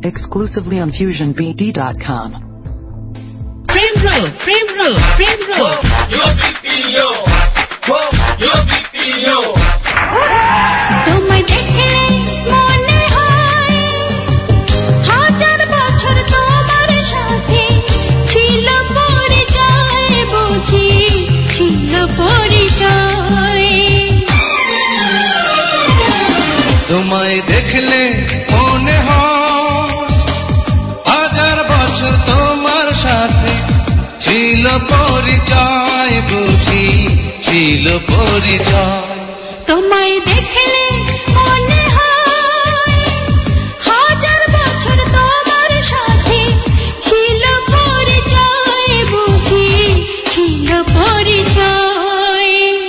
exclusively on FusionBD.com. Prem Roll. Yo BPO. Yo BPO. তোমায় দেখে মনে হয় হাজার বছর তোমার সাথে ছিল পরিচয়, বুঝি ছিল পরিচয়। তোমায় দেখলে মনে হয় হাজার বছর তোমার সাথে ছিল পরিচয়, বুঝি ছিল পরিচয়। তোমায় দেখলে মনে হয় হাজার বছর তোমার সাথে ছিল পরিচয়, বুঝি ছিল পরিচয়।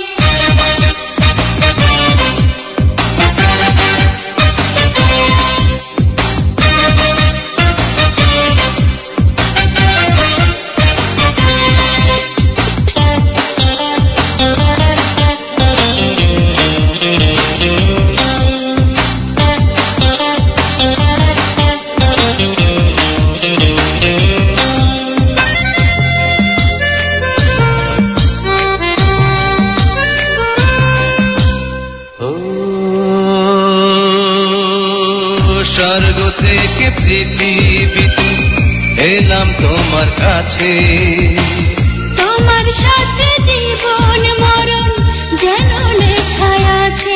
স্বর্গ থেকে পৃথিবীতে এলাম তোমার কাছে, তোমার সাথে জীবন মরণ যেন লেখা আছে।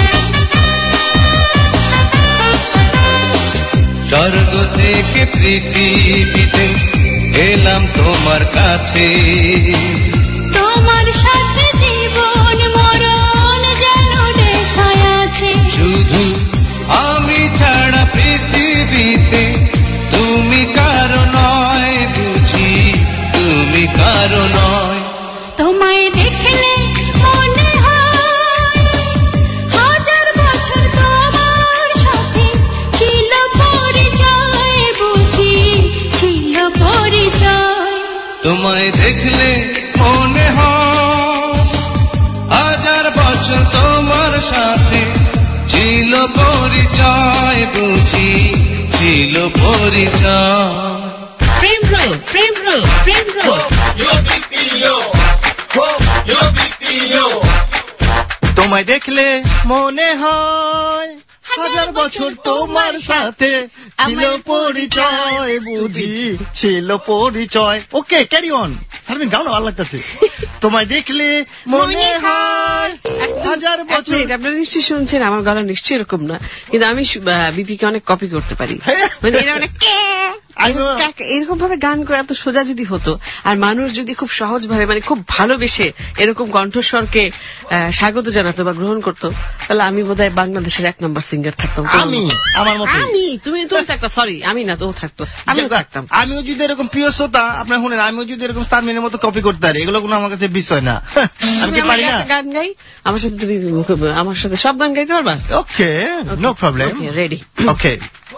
স্বর্গ থেকে পৃথিবীতে এলাম তোমার কাছে, তোমার সাথে জীবন মরণ যেন লেখা আছে। শুধু আমি ছাড়া পৃথিবীতে তুমি কারো নয়, বুঝি তুমি কারো নয়। তোমায় দেখলে মনে হয় হাজার বছর তোমার সাথে ছিল পরিচয়, বুঝি ছিল পরিচয়। তোমায় দেখলে মনে হয় হাজার বছর তোমার সাথে ছিল পরিচয়, বুঝি ছিল পরিচয়। Prem Roll. Yo BPO. Yo BPO. তোমায় দেখলে মনে হয় হাজার বছর তোমার সাথে ছিল পরিচয়, বুঝি ছিল পরিচয়। ওকে, ক্যারি অন। সারমিন গাও না, ভালো লাগতেছে। তোমায় দেখলে মনে হয় হাজার বছর। আপনারা নিশ্চয়ই শুনছেন, আমার গলা নিশ্চয়ই এরকম না, কিন্তু আমি বিপিকে অনেক কপি করতে পারি। মানে এরা অনেক এরকম ভাবে গান করে এত সোজা যদি হতো, আর মানুষ যদি খুব সহজ ভাবে মানে খুব ভালোবেসে এরকম কণ্ঠস্বরকে স্বাগত জানাতো বা গ্রহণ করতো, তাহলে আমি বোধহয় বাংলাদেশের 1 নম্বর সিঙ্গার থাকতাম। তুমি থাকতাম, সরি আমি না, তো থাকতো, আমিও থাকতাম। আমিও যদি এরকম প্রিয় শ্রোতা আপনার শুনেন, আমিও যদি এরকম সারমিনের মতো কপি করতে পারি, এগুলো কোনো আমার কাছে বিষয় না। আমি কি পারি না? গান গাই আমার সাথে, তুমি আমার সাথে সব গান গাইতে পারবা? Okay, no problem. Ready? Okay.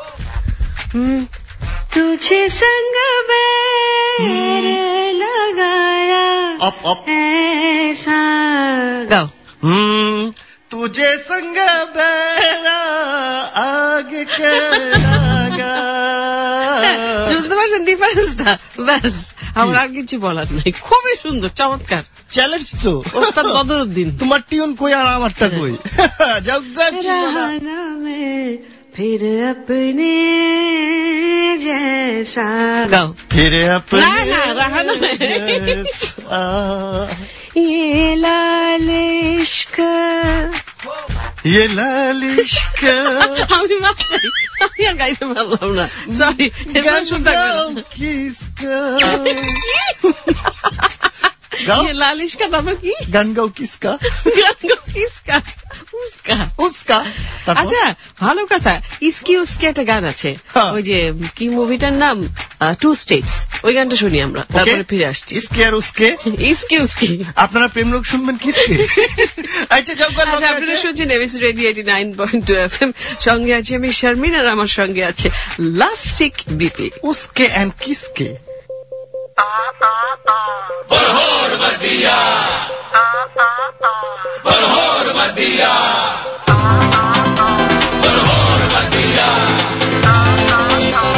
तुझे संग बैर लगाया ऐसा। गाओ। तुझे संग बैरा आगे के लगा। শুনতে পারছেন ডিফারেন্সটা? ব্যাস, আমার আর কিছু বলার নাই। খুবই সুন্দর, চমৎকার চ্যালেঞ্জ তো। ওস্তাদ বদরুদ্দিন, তোমার টিউন কই আর আমারটা কই? যাও फिर अपने जैसा। गाओ। फिर अपने ना रहाना ये लाल इश्क, ये लाल इश्क। আমি আর গাইতে পারলাম না, সরি। গান কিসকা? ये लाल इश्क তারপর কি? গান গাও কিসকা? গান গাও কিসকা? উস্কা। আচ্ছা, ভালো কথা। ইসকি উস্কি একটা গান আছে, ওই যে কি মুভিটার নাম, 2 States, ওই গানটা শুনি আমরা, তারপরে ফিরে আসছি। ইসকি আর উস্কে, ইসকি উস্কি। আপনারা প্রেম লোক শুনবেন কিসকে? আচ্ছা, আপনারা শুনছেন এবিসি রেডিও 89.2 FM। সঙ্গে আছি আমি শারমিন, আর আমার সঙ্গে আছে লাভ সিক বিপি। উস্কে এন্ড কিসকে? बरहोर मदिया, बरहोर मदिया, बरहोर मदिया।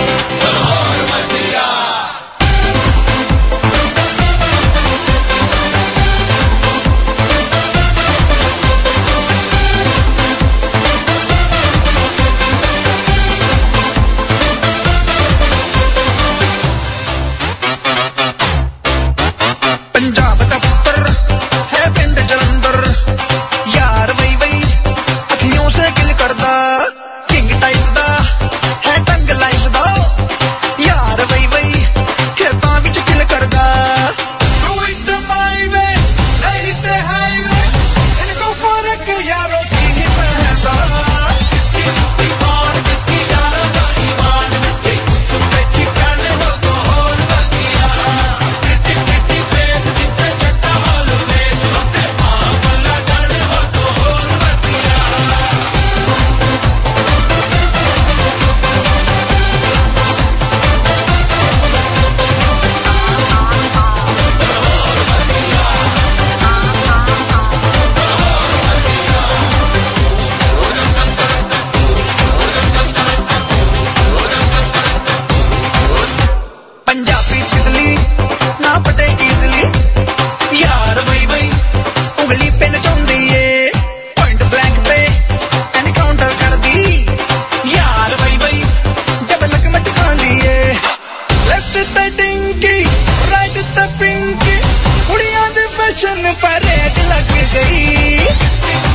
ते डिंकी राइट ते पिंकी कुड़ियां दे फैशन परेड लग गई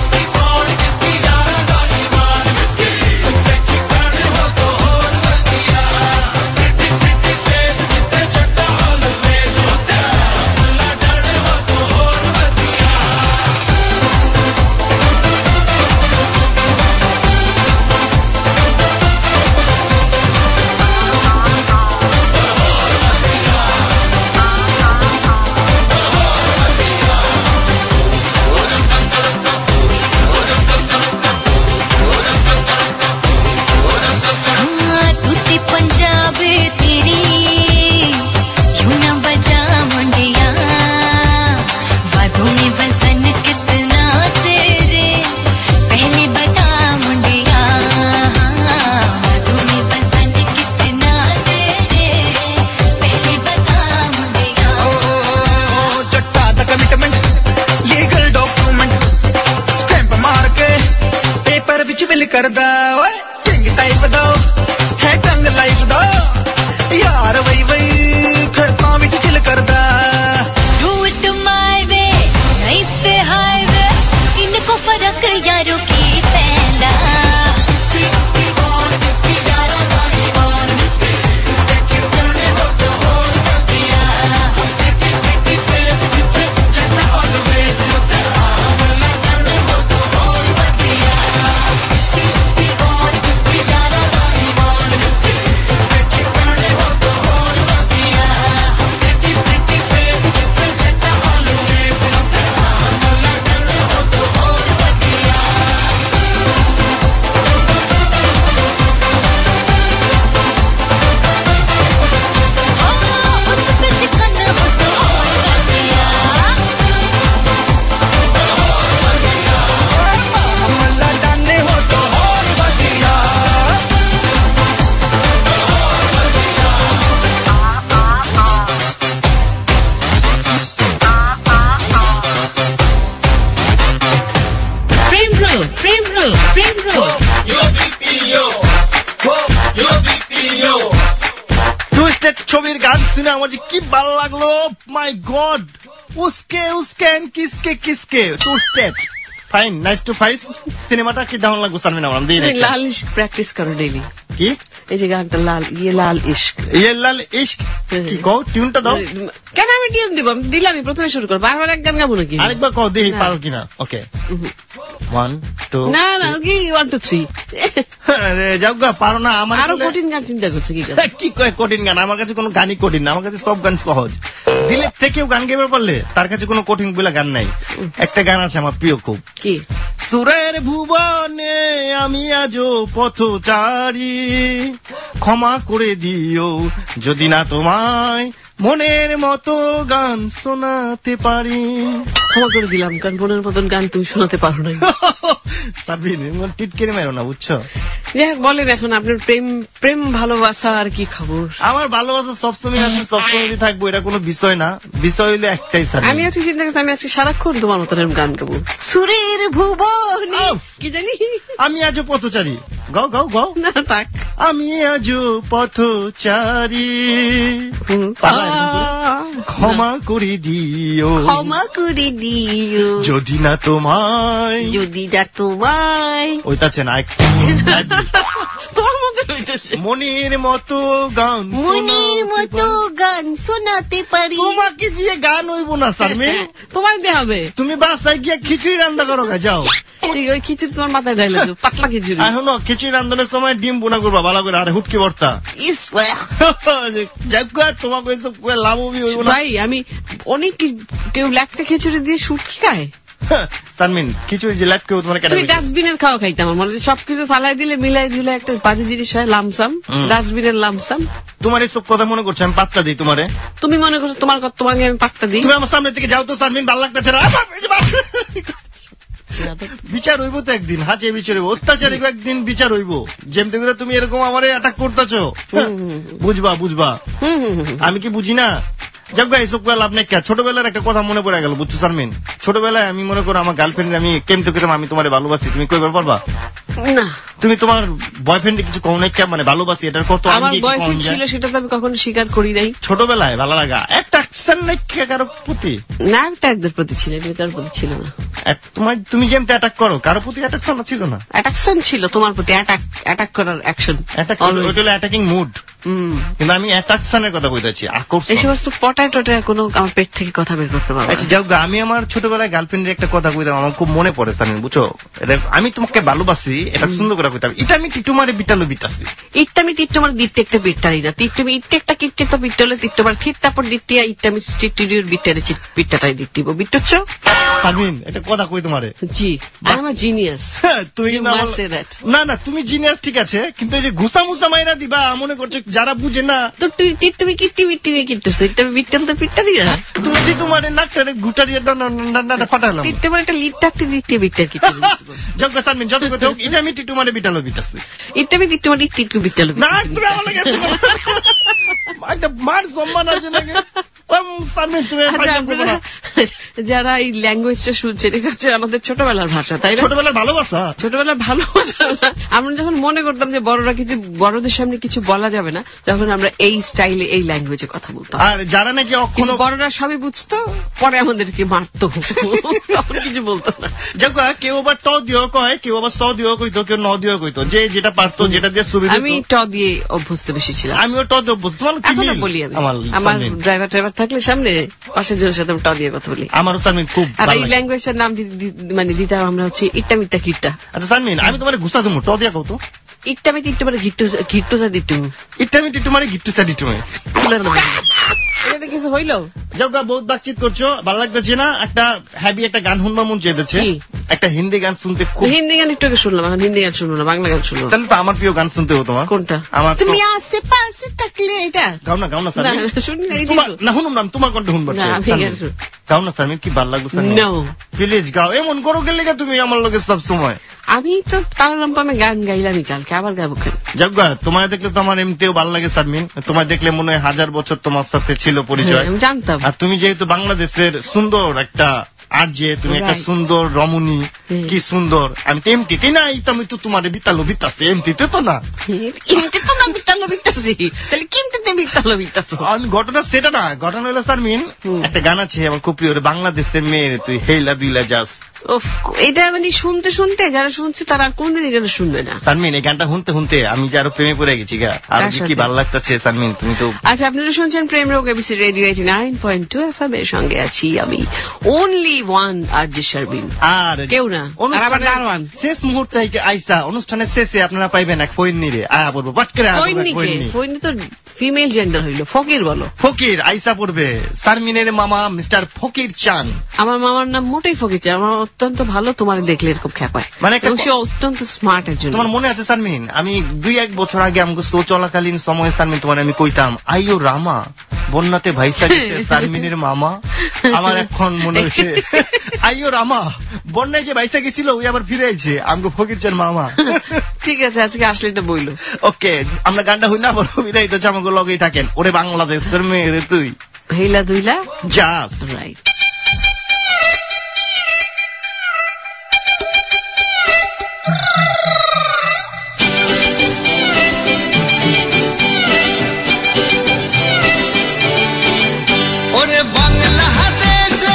करदा ओए किंग टाइप दा है टंग लाइफ दा यार वई वई खड़का विच चिल करदा do it my way night पे हाईवे इनको फर्क यारों की पैंदा ছবির গান শুনে আমার যে কি ভালো লাগলো মাই গড উসকে উসকে কিসকে কিসকে two step fine nice two ফাইস সিনেমাটা কি দারুণ লাগলো সারমিন আমার দিয়ে লাল ইশক প্র্যাকটিস করো ডেইলি কি এই যে গানটা লাল ইশক কি কও টিউনটা দাও কেন আমি টিউন দিব দিলাম আমি প্রথমে শুরু করব বারবার এক গান গাবো নাকি আরেকবার কও দেখি পারো কিনা ওকে 1 2 না না কি 1 2 3 আরে যাওগা পারো না আমার আরো কঠিন গান চিন্তা করছে কি কয় কঠিন গান আমার কাছে কোনো গানই কঠিন না আমার কাছে সব গান সহজ দিলের থেকেও গান গাইতে পারলে তার কাছে কোনো কঠিন বলে গান নাই একটা গান আছে আমার প্রিয় খুব কি সুরের ভুবনে আমি আজও পথচারী ক্ষমা করে দিও যদি না তোমায় মনের মতো গান শোনাতে পারি ক্ষমা করে দিলাম কারণ মনের মতন গান তুমি শোনাতে পারো না সাবিন টিটকেরে মেরো না বুঝছো যাই বলেন এখন আপনার প্রেম ভালোবাসা আর কি খবর আমার ভালোবাসা সবসময় আছে সবসময় থাকবো এটা কোনো বিষয় না বিষয় হইলে একটাই আমি আজকে চিন্তা করছি আমি আজকে সারাক্ষণ তোমার মতন গান গাবো সুরের ভুবনে কি জানি আমি আজও পথচারী গাও গাও গাও না থাক আমি আজও পথচারী ক্ষমা করে দিও যদি না তোমায় ওইটা আছে না তোমার মধ্যে হইতেছে মনের মতো গান শোনাতে পারি তোমাকে দিয়ে গান হইব না সারমি তোমার দিয়ে হবে তুমি বাসায় গিয়ে খিচুড়ি রান্না করো যাও ওই খিচুড়ি তোমার মাথায় ঢাইলে পাতলা খিচুড়ি এখনো খিচুড়ি রান্নার সময় ডিম বোনা করবা ভালো করে আরে হুটকি ভর্তা তোমাকে লাভ ভাই আমি অনেক কেউ ল্যাপটা খিচুড়ি দিয়ে শুটকি খায় তানমিন খিচুড়ি যে ল্যাপ কেউ তোমার তুমি ডাস্টবিনের খাওয়া খাইতাম আমার মনে সবকিছু ফালাই দিলে মিলাই ঝুলে একটা বাজে জিনিস হয় লামসাম ডাস্টবিনের লামসাম তোমার এইসব কথা মনে করছো আমি পাত্তা দিই তোমারে তুমি মনে করছো তোমাকে আমি পাত্তা দিই তুমি আমার সামনে থেকে যাও তো তানমিন ভালো লাগতেছে না বিচার হইব তো একদিন হাজে বিচার হইব অত্যাচারী একদিন বিচার হইব যেমনি করে তুমি এরকম আমারে অ্যাটাক করতেছো বুঝবা আমি কি বুঝি না যাক এইসব করে লাভ নেই ছোটবেলার একটা কথা মনে পড়ে গেল বুঝছো সারমিন ছোটবেলায় আমি মনে করো আমার গার্লফ্রেন্ড আমি কেমতে করে আমি তোমার ভালোবাসি তুমি কইবার পারবা না। তুমি তোমার বয়ফ্রেন্ডে কিছু কম নাই, মানে ভালোবাসি এটার কত আমার বয়ফ্রেন্ড ছিল সেটা তো আমি কখনো স্বীকার করি নাই। ছোটবেলায় ভালো লাগা একটা কারো প্রতি না, একটা একদের প্রতি ছিল, কারোর প্রতি ছিল না। তুমি যেমন অ্যাটাক করো কারো প্রতি অ্যাট্রাকশন ছিল না? অ্যাট্রাকশন ছিল তোমার প্রতি, অ্যাটাক করার অ্যাকশন, ওটা হলো অ্যাটাকিং মুড। কিন্তু আমি অ্যাট্রাকশনের কথা বলতেছি, আকর্ষণ। এই সমস্ত পটায় টটায় কোনো আমার পেট থেকে কথা বের করতে পারবো। আচ্ছা যাও, আমি আমার ছোটবেলায় গার্লফ্রেন্ডের একটা কথা কইতাম, আমার খুব মনে পড়ে সামিন, বুঝছো? আমি তোমাকে ভালোবাসি, এটা সুন্দর করে কইতাম, এটা আমি টিটুমারে বিটালো বিটাছি। ইটটা আমি টিট্টুমার দিতে একটা বিটটারি না, টিট্টুমি ইটটা একটা কিট্টে তো বিটলে টিট্টুমার খিট তারপর দিতিয়া ইটটা আমি টিট্টুরির বিটারে বিটটাটাই দিতিব বিট্টুচ্ছ। সামিন এটা কথা কই তোমারে। জি, আই এম আ জিনিয়াস। তুমি না না, তুমি জিনিয়াস ঠিক আছে, কিন্তু এই যে ঘুষা মুসা মাইরা দিবা মনে করছো যারা বুঝে না, তো তুমি কিট্টি বিট্টি কিট্টুছ, এটা বিটল তো বিটটারি না। তুমি টিটুমারে নাকটারে গুটারিয়ে ডান্ডা ফাটালাম, টিটুমার একটা লিট টাকতে দিতে বিটটার কিট্টু। যাও সামিন যত কথা হোক, এটা আমি টিটুমারে বিটালো বিটাছি। এটা আমি টিটুমার টিটু বিটল না, তুমি আমার লাগে একটা মার সম্মান আছে নাকি? যারা এই ল্যাঙ্গুয়েজটা শুনছেন, এটা হচ্ছে আমাদের ছোটবেলার ভাষা, তাই না? ছোটবেলার ভালোবাসা, ছোটবেলার ভালোবাসা। আমরা যখন মনে করতাম যে বড়রা কিছু, বড়দের সামনে কিছু বলা যাবে না, তখন আমরা এই স্টাইলে এই ল্যাঙ্গুয়েজে কথা বলতাম। আর যারা নাকি অক্ষণ, বড়রা সবই বুঝতো, পরে আমাদেরকে মারতো, তখন কিছু বলতো না। দেখো কেউ আবার ট দিয়েও কয়, কেউ আবার স দিয়েও কইতো, কেউ ন দিয়েও কইতো, যে যেটা পারতো, যেটা দিয়ে সুবিধা। আমি ট দিয়ে অভ্যস্ত বেশি ছিলাম। আমিও ট দিয়ে অভ্যস্ত। এখনো বলি আমি, আমার ড্রাইভার থাকলে সামনে পাশের জনের সাথে আমি ট দিয়ে কথা বলি। আমারও সামিন খুব। আর এই ল্যাঙ্গুয়েজের নাম মানে দিতাম আমরা হচ্ছে ইট্টা মিট্টা কিট্টা। আচ্ছা সামিন, আমি তোমার ঘুষা দেবো, ট দিয়া কত? ইট্টা আমি তিট্টু মানে ঘিট্টুসা দিট্টু, ইট্টা আমি টিটু মানে ঘিট্টুসা দিটু। এটা কিছু হইলো? যাও গা, বহুত বাতচিত করছো, ভালো লাগতেছে না? একটা হ্যাভি একটা গান শুনবার মন চেয়েছে, একটা হিন্দি গান শুনতে। হিন্দি গান একটু আগে শুনলাম, এখন হিন্দি গান শুনবো না, বাংলা গান শুনবো। তাহলে তো আমার প্রিয় গান শুনতে হতো। তোমার কোনটা? আমার তুমি আশেপাশে থাকলে। এটা গাও না, গাও না স্যার, শুনি না শুনুন না, তোমার কণ্ঠ শুনবার গাও না স্যার, কি ভালো লাগবে স্যার? প্লিজ গাও, এমন করো গেলে তুমি আমার লোকের সব সময়। আমি তো তালরামপামে গান গাইলামই কালকে, আবার গাবো কেন? যাক গা, তোমার দেখলে তো আমার এমনিতেও ভালো লাগে সারমিন, তোমার দেখলে মনে হয় 1000 বছর তোমার সাথে ছিল পরিচয়। আমি জানতাম। আর তুমি যেহেতু বাংলাদেশের সুন্দর একটা আর যে তুমি একটা সুন্দর রমণী, কি সুন্দর। আমি তো এমটিতে নাই, আমি তো তোমার বিতালো বিতাছি, এমটিতে তো না। ঘটনা সেটা না, ঘটনা হলো সারমিন, একটা গান আছে আমার খুব প্রিয়, বাংলাদেশের মেয়ের তুই হেলা দুইলা যাস। এটা মানে শুনতে শুনতে যারা শুনছে তারা আর কোনদিন এই গানটা শুনবে না। সারমিন এই গানটা শুনতে শুনতে আমি যে আরো প্রেমে পড়ে গেছি গা, আর কি ভালো লাগতেছে সারমিন, তুমি তো। আচ্ছা, আপনারা শুনছেন প্রেম রোগ এবিসি রেডিও 89.2 FM এর সঙ্গে আছি আমি, অনলি ওয়ান আরজে শারমিন, আর কেউ না। অনুষ্ঠানের শেষ মুহূর্তে আইসা, অনুষ্ঠানের শেষে আপনারা পাইবেন এক ফইন্নি রে আয়া পড়বো, বাট করে ফইন্নি তো ফিমেল জেন্ডার হইলো, ফকির বলো। ফকির আইসা পড়বে, সারমিনের মামা মিস্টার ফকির চান। আমার মামার নাম মোটেই ফকির চান, আমার অত্যন্ত ভালো, তোমার দেখলে এরকম খ্যাপায়, মানে সে অত্যন্ত স্মার্ট একজন। তোমার মনে আছে সারমিন, আমি 2-1 বছর আগে আমাকে শো চলাকালীন সময় সারমিন তোমার আমি কইতাম, আইও রামা বন্যাতে ভাইসা গেছে সারমিনের মামা। আমার এখন মনে হচ্ছে আইও রামা বন্যায় যে ভাইসা গেছিল ওই আবার ফিরে আইছে আমাকে ফকির চান মামা। ঠিক আছে, আজকে আসলে এটা বইলো। ওকে, আমরা গানটা হই না বলো, বিদায় তো আমাকে লগেই থাকেন। ওরে বাংলাদেশের মেয়েরে তুই হেলা দুইলা যাস। রাইট। ওরে বাংলাদেশে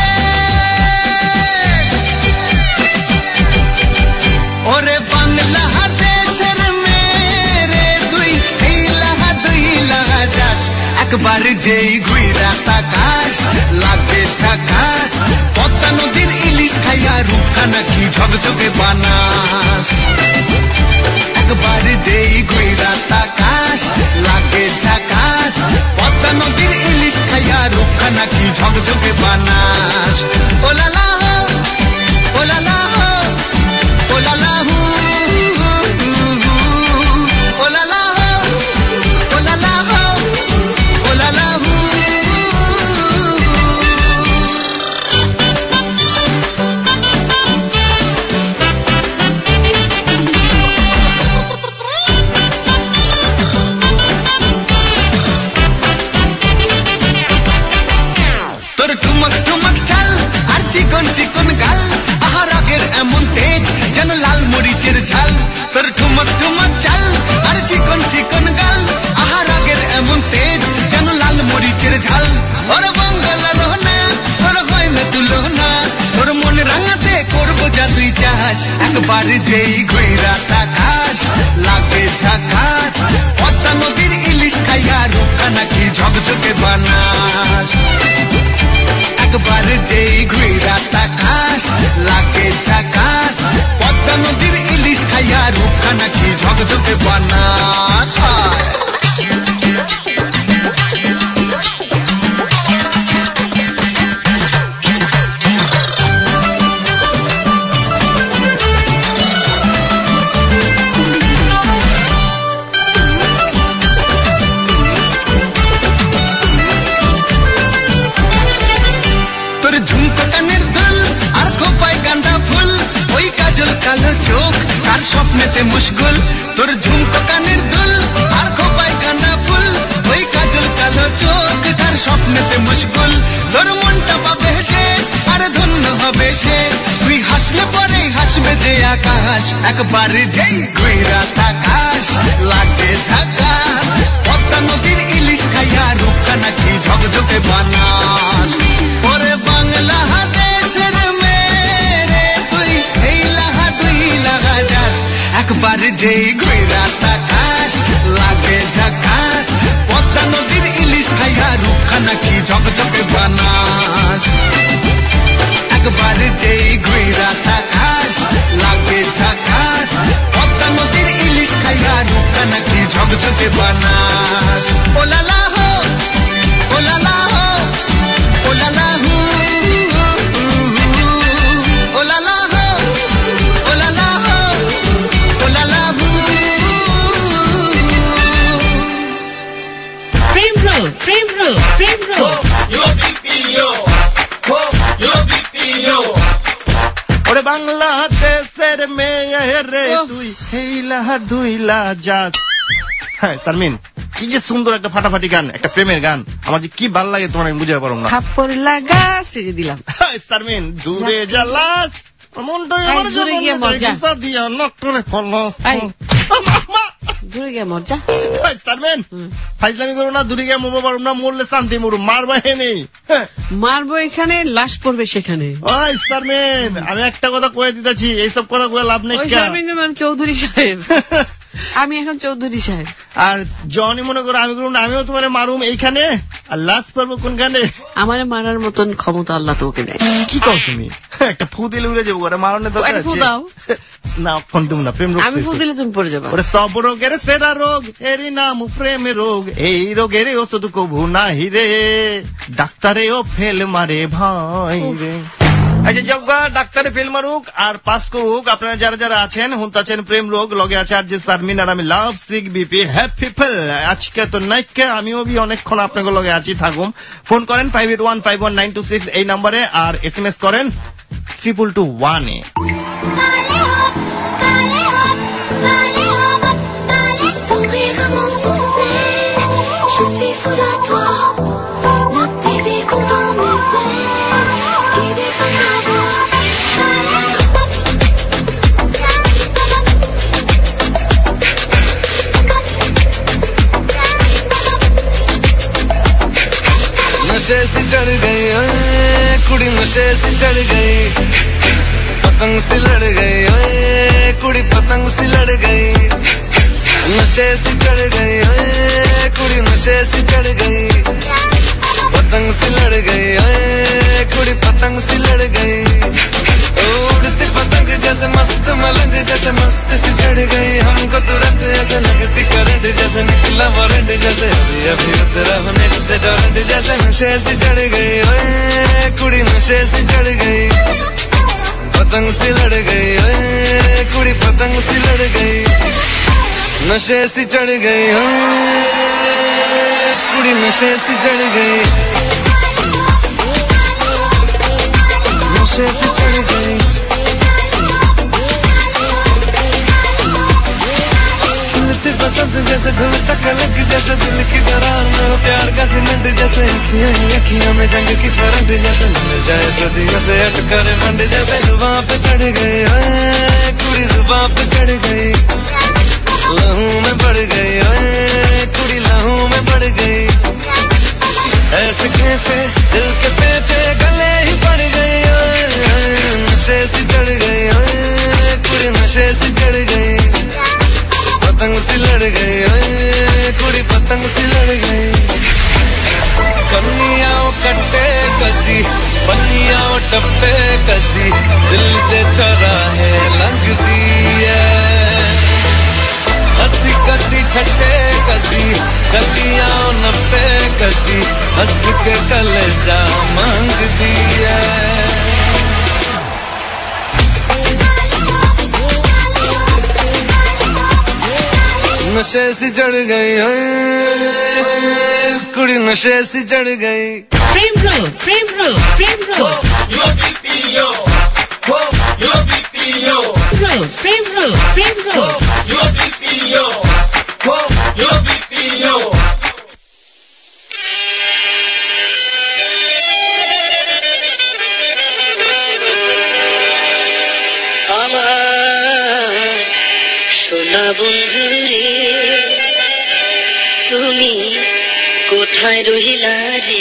ওরে বাংলাদেশের মেরে তুই হেলা দুইলা যাস, একবার যেই ঘুইরা তাকাস লাগে থাকাস, পদ্মা নদীর ইলিশ খাইয়া রূপখানা কি ঝকঝকে বানাস, একবার যেই ঘুইরা তাকাস লাগে থাকাস, পদ্মা নদীর ইলিশ খাইয়া রূপখানা কি ঝকঝকে বানাস। Oh la la oh la la oh la la oh la la oh la la oh la la. তোর একবার যেই ঘুইরা তাকাস লাগে ঢাকা পদ্মা নদীর ইলিশ খাইয়া রুখা নাকি ঝকঝকে বানাস ওরে বাংলা দেশের মেরে তুই এই লাহা দুই লাগা যাস একবার যেই ঘুইরা তাকাস লাগে ঢাকা পদ্মা নদীর ইলিশ খাইয়া রুখা নাকি ঝকঝকে বানাস একবার যেই ঘুইরা তাকাস লাগে ঢাকাস পদ্মা নদীর ইলিশ খাইয়া রুখা নাকি ঝকঝকে বানাস ওলালা হো ওলালা হো ওলালা হু ওলালা হো ওলালা হো ওলালা হু প্রেম রোগ ওরে বাংলাদেশের মেয়ে রে তুই হেইলা ধুইলা যাস। হ্যাঁ তারমিন, কি যে সুন্দর একটা ফাটাফাটি গান, একটা প্রেমের গান, আমার যে কি ভালো লাগে তোমার আমি বুঝতে পারো না। থাপ্পড় লাগা সেরে দিলাম। তারমিন দূরে জ্বালাস মনটা আমার দূরে গিয়ে মজা দিয়া নক করে ফলো দূরে গিয়ে মজা। তারমিন ফাইজলামি করো না, দূরে গিয়ে মরবো পারো না, মরলে শান্তি মরু, মারবা হেনি মারবো এখানে, লাশ পড়বে সেখানে। ওই সারমেন আমি একটা কথা কয়ে দিতেছি, এইসব কথা কয়ে লাভ নেই। চৌধুরী সাহেব আমি এখন চৌধুরী সাহেব। আর জনি মনে করো আমি করুন আমিও তোমার মারুম এইখানে, আর লাশ পারবো কোনখানে? আমার মারার মতন ক্ষমতা আল্লাহ তোকে দেয়। কি কর তুমি? একটা ফু দিলে উড়ে যাবো, ওরা মারণের দরকার আছে না। ফোন তুমি না, প্রেম রোগ। আমি ফু দিলে তুমি পড়ে যাবো। ওরে সব রোগের সেরা রোগ এরই নাম প্রেম রোগ, এই রোগের ওষুধ কভু নাহি রে, ডাক্তারেও ফেল মারে ভাই রে। আচ্ছা যোগ্যা ডাক্তারে ফেল মারুক আর পাস করুক, আপনারা যারা যারা আছেন হুনতাছেন প্রেম রোগ লগে আছে আর যে সারমিন আর আমি love sick B P happy. আজকে তো নাইকে আমিও বি অনেকক্ষণ আপনাদের লগে আছি থাকুম। ফোন করেন 58151926 এই নাম্বারে, আর SMS করেন 2221 এ। नशे से चढ़ गई कुड़ी, नशे से चढ़ गई, पतंग से लड़ गई कुड़ी, पतंग से लड़ गई। नशे से चढ़ गई कुड़ी, नशे से चढ़ गई, पतंग से लड़ गई कुड़ी, पतंग से लड़ गई। उड़ती पतंग जैसे मस्त मलंग जैसे मस्त सी चढ़ गई, हमको तुरंत ऐसे लगती करंट जैसे निकला वारंट जैसे अभी अभी उतरा होने से डरंट जैसे। नशे से चढ़ गई कुड़ी, नशे से चढ़ गई, पतंग से लड़ गई कुड़ी, पतंग से लड़ गई। नशे से चढ़ गई कुड़ी, नशे से चढ़ गई, नशे से चढ़ गई। बसंत जैसे धुल तक लग जैसे दिल की दरार में प्यार का सीमेंट जैसे, अखियों में जंग की करंट जैसे, मिल जाए सदियों से अटकर बंद जैसे। जुबां पे चढ़ गई कुड़ी, जुबां पे चढ़ गई, लहू में बढ़ गई कुड़ी, लहू में बढ़ गई। ऐसे कैसे दिल के पेटे गले ही पड़ गई, नशे से चढ़ गई कुड़ी, नशे से चढ़ गई, पतंग से लड़ गई कुड़ी, पतंग से लड़ गई। कन्नियाओ कट्टे कदी, बनियाओ टप्पे कदी, दिल से चौराहे लगती है। हंसी कदी छट्टे कदी, कलियाओ नप्पे कदी, हंस के कलेजा मांगती है। नशे से चढ़ गई कुड़ी, नशे से चढ़ गई। प्रेम रोग, प्रेम रोग, प्रेम रोग, रोग, प्रेम रोग, प्रेम रोग। তুমি কোথায় রহিলা রে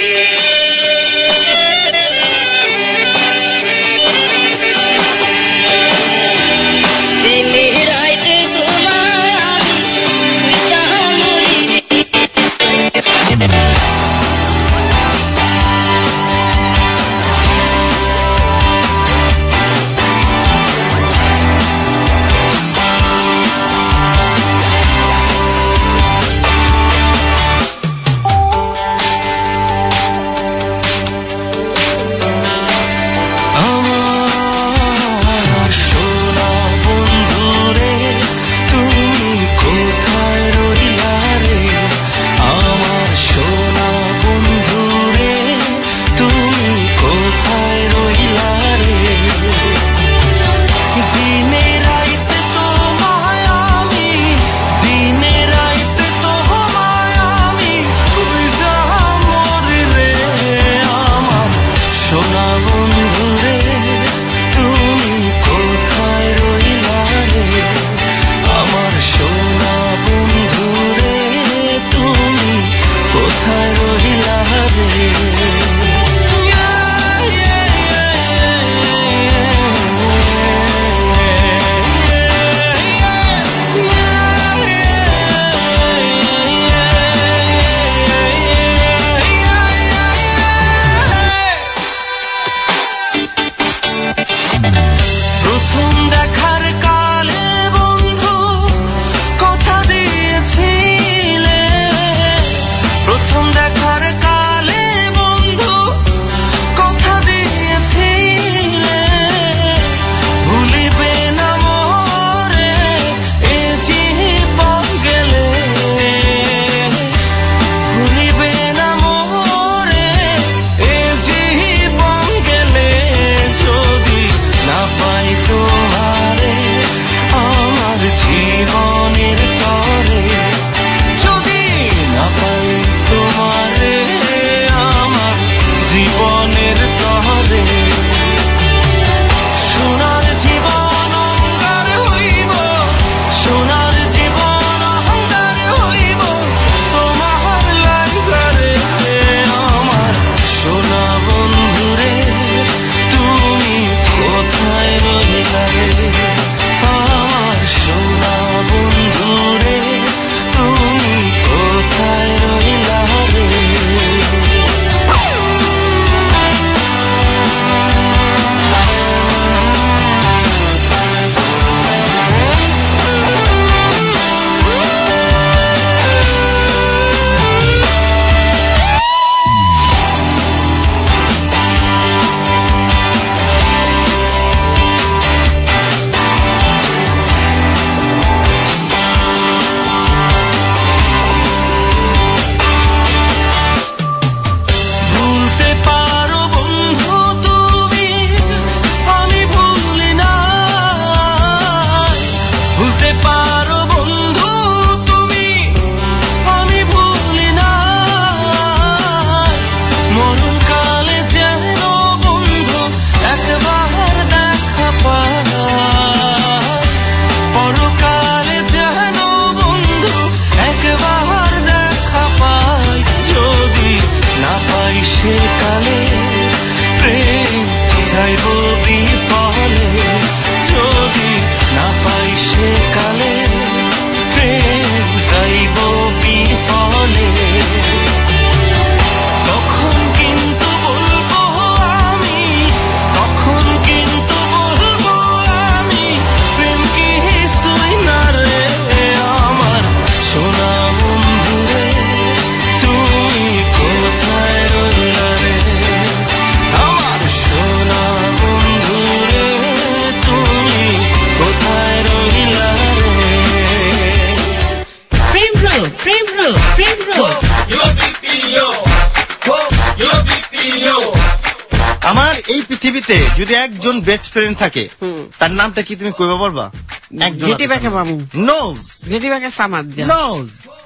আমার এই পৃথিবীতে যদি একজন বেস্ট ফ্রেন্ড থাকে তার নামটা কি তুমি কইবা বলবা? ঘেটি বাঁকা মামু নোজ, ঘেটি বাঁকা সামাদ নোজ,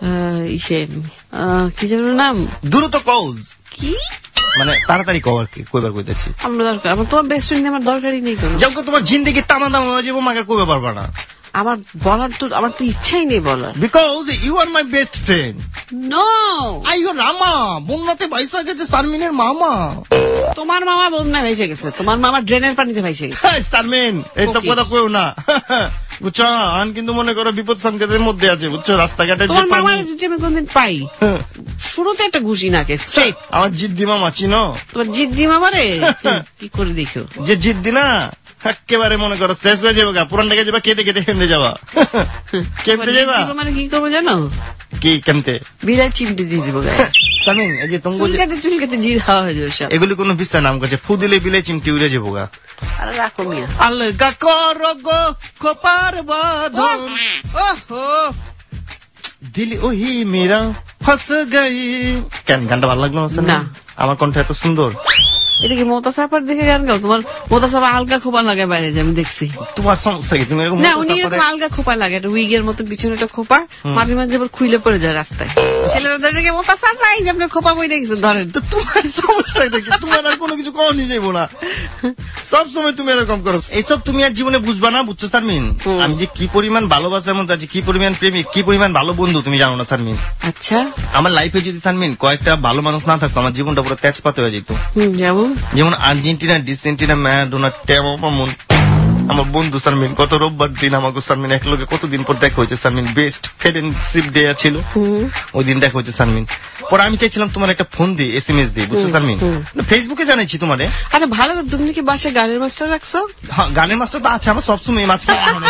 ইসে কি যেন নাম দ্রুত কৌজ, কি মানে তাড়াতাড়ি কবার কি কইবার কইতেছি আমরা দরকার আমার তোমার বেস্ট ফ্রেন্ড আমার দরকারই নেই কোনো যখন তোমার জিন্দেগি তামা দামা হয়ে যাবো মাকে কইবা পারবা না আমার বলার তো আমার তো ইচ্ছাই নেই বলার। Because you are my best friend. No, আইও রামা বন্যাতে ভাইসা গেছে শারমিনের মামা। তোমার মামা বন্যায় ভেসে গেছে, তোমার মামা ড্রেনের পানিতে ভেসে গেছে। শারমিন এইসব কথা কইও না, বুঝছো? আন কিন্তু মনে করো বিপদ সংকেতের মধ্যে আছে, বুঝছো? রাস্তাঘাটে তোমার মামার যদি আমি কোনদিন পাই, শুরুতে একটা ঘুষি নাকে স্ট্রেট। আমার জিদ্দি মামা চিনো? তোমার জিদ্দি মামা রে কি করে দেখো? যে জিদ্দি না একেবারে মনে করো শেষ হয়ে যাবে, পুরানটাকে যাবা কেটে কেটে কেমতে যাবা, কেমতে যাবা মানে কি করবো জানো? কি কেমতে? বিড়াল চিমটি দিয়ে দিব গায়ে। শারমিন এই যে তুমি চুলকাতে জিদ হাওয়া হয়ে যাবে সব। এগুলি কোনো বিষয় নাম করছে, ফু দিলে বিলে চিমটি উড়ে যাবো গা। আরে রাখো মিয়া। আলগা করো গো খোপার বাঁধন, ওহো দিল ওহি মেরা ফাঁস গই। কেন গানটা ভালো লাগলো না? আমার কণ্ঠ এত সুন্দর। এটা কি মোতা সাপার দেখে গান গাও? তোমার মোতা সাপা আলগা খোপা লাগে বাইরে যে আমি দেখছি। তোমার সমস্যা কি? তুমি না উনি এরকম আলগা খোপা লাগে, একটা উইগের মতো পিছনে একটা খোপা, মাঝে মাঝে আবার খুইলে পড়ে যায় রাস্তায়। ছেলেরা দেখে মোতা সাপা এই যে আপনার খোপা বইরে গেছে ধরেন। তো তোমার সমস্যা কি? তোমার আর কোনো কিছু কম নিয়ে যাবো না, সবসময় তুমি এরকম করো। এইসব তুমি আর জীবনে বুঝবা না, বুঝছো শারমিন? আমি যে কি পরিমাণ ভালোবাসার মধ্যে আছি, কি পরিমাণ প্রেমিক, কি পরিমাণ ভালো বন্ধু তুমি জানো না শারমিন। আচ্ছা আমার লাইফে যদি শারমিন কয়েকটা ভালো মানুষ না থাকতো, আমার জীবনটা পুরো তেজপাত হয়ে যেত। যেমন আর্জেন্টিনা, ডিসেন্টিনা, ম্যারাডোনা, টেমন আমার বন্ধু শারমিন। গত রোববার দিন আমাকে শারমিন এক লোকে কতদিন পর দেখা হয়েছে শারমিন, বেস্ট ফ্রেন্ডশিপ ডে ছিল, ওই দিন দেখা হয়েছে শারমিন। পরে আমি চাইছিলাম তোমার একটা ফোন দিয়ে SMS দিয়ে, বুঝছো শারমিন? ফেসবুকে জানাইছি তোমারে। আচ্ছা ভালো, তুমি কি বাসায় গানের মাস্টার রাখছো? হ্যাঁ গানের মাস্টার তো আছে আমার সবসময়, মাঝখানে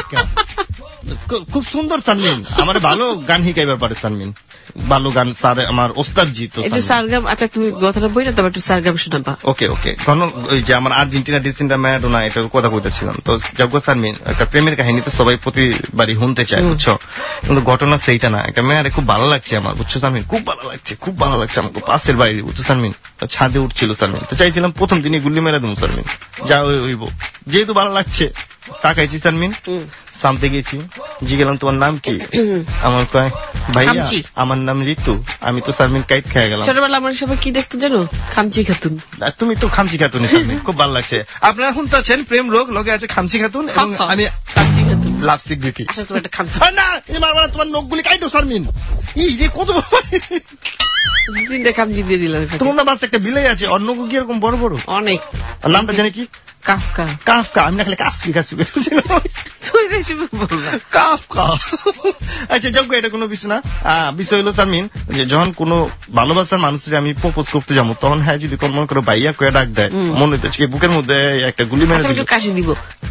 খুব সুন্দর শারমিন, আমার ভালো গান শিখাইবার পারে শারমিন, ভালো গান স্যার আমার ওস্তাদ জি। তো একটু সারগাম, আচ্ছা তুমি কথাটা বই না, তবে একটু সারগাম শোনাবা। ওকে ওকে। কোন ওই যে আমার আর্জেন্টিনা, ডিসেন্টিনা, ম্যারাডোনা এটার কথা বলতেছিলাম। তো যাবো শারমিন, একটা প্রেমের কাহিনী তো সবাই প্রতিবারই শুনতে চায়, বুঝছো? কিন্তু ঘটনা সেইটা না। একটা মেয়ারে খুব ভালো লাগছে আমার, বুঝছো শারমিন? খুব ভালো লাগছে, খুব ভালো লাগছে আমাকে। পাশের বাড়ি, বুঝছো শারমিন? ছাদে উঠছিল শারমিন, তো চাইছিলাম প্রথম দিনই গুল্লি মেরে দেবো শারমিন, যা হইব। যেহেতু ভালো লাগছে তাকাইছি শারমিন, সামতে গেছি, জি গেলাম তোমার নাম কি? আমার কয় ভাইয়া আমার নাম ঋতু। আমি তো শারমিন কাইট খেয়ে গেলাম। ছোটবেলা আমার সবাই কি দেখতে জানো? খামচি খাতুন। তুমি তো খামচি খাতুন শারমিন, খুব ভালো লাগছে। আপনারা শুনতেছেন প্রেম রোগ, লোকে আছে খামচি খাতুন এবং আমি খামচি খাতুন লাভ সিগনিটি। আচ্ছা তুমি একটা খামচি না মারবা, তোমার নখগুলি কাইটো শারমিন। ই রে কত তিনটা খামচি দিয়ে দিলাম। তোমার না বাস একটা বিলাই আছে, অন্য কি এরকম বড় বড় অনেক। নামটা জানি কি? কাফকা। কাফকা, আমি না খালি কাফকি খাচ্ছি। কাফকা। আচ্ছা যোগ্য, এটা কোনো বিষয় না। বিষয় হলো শারমিন, যে যখন কোনো ভালোবাসার মানুষের আমি প্রপোজ করতে যাবো, তখন হ্যাঁ যদি কোন মনে করো ভাইয়া কয়ে ডাক দেয়, মনে হচ্ছে বুকের মধ্যে একটা গুলি মেরে দিল, কাশি দিব।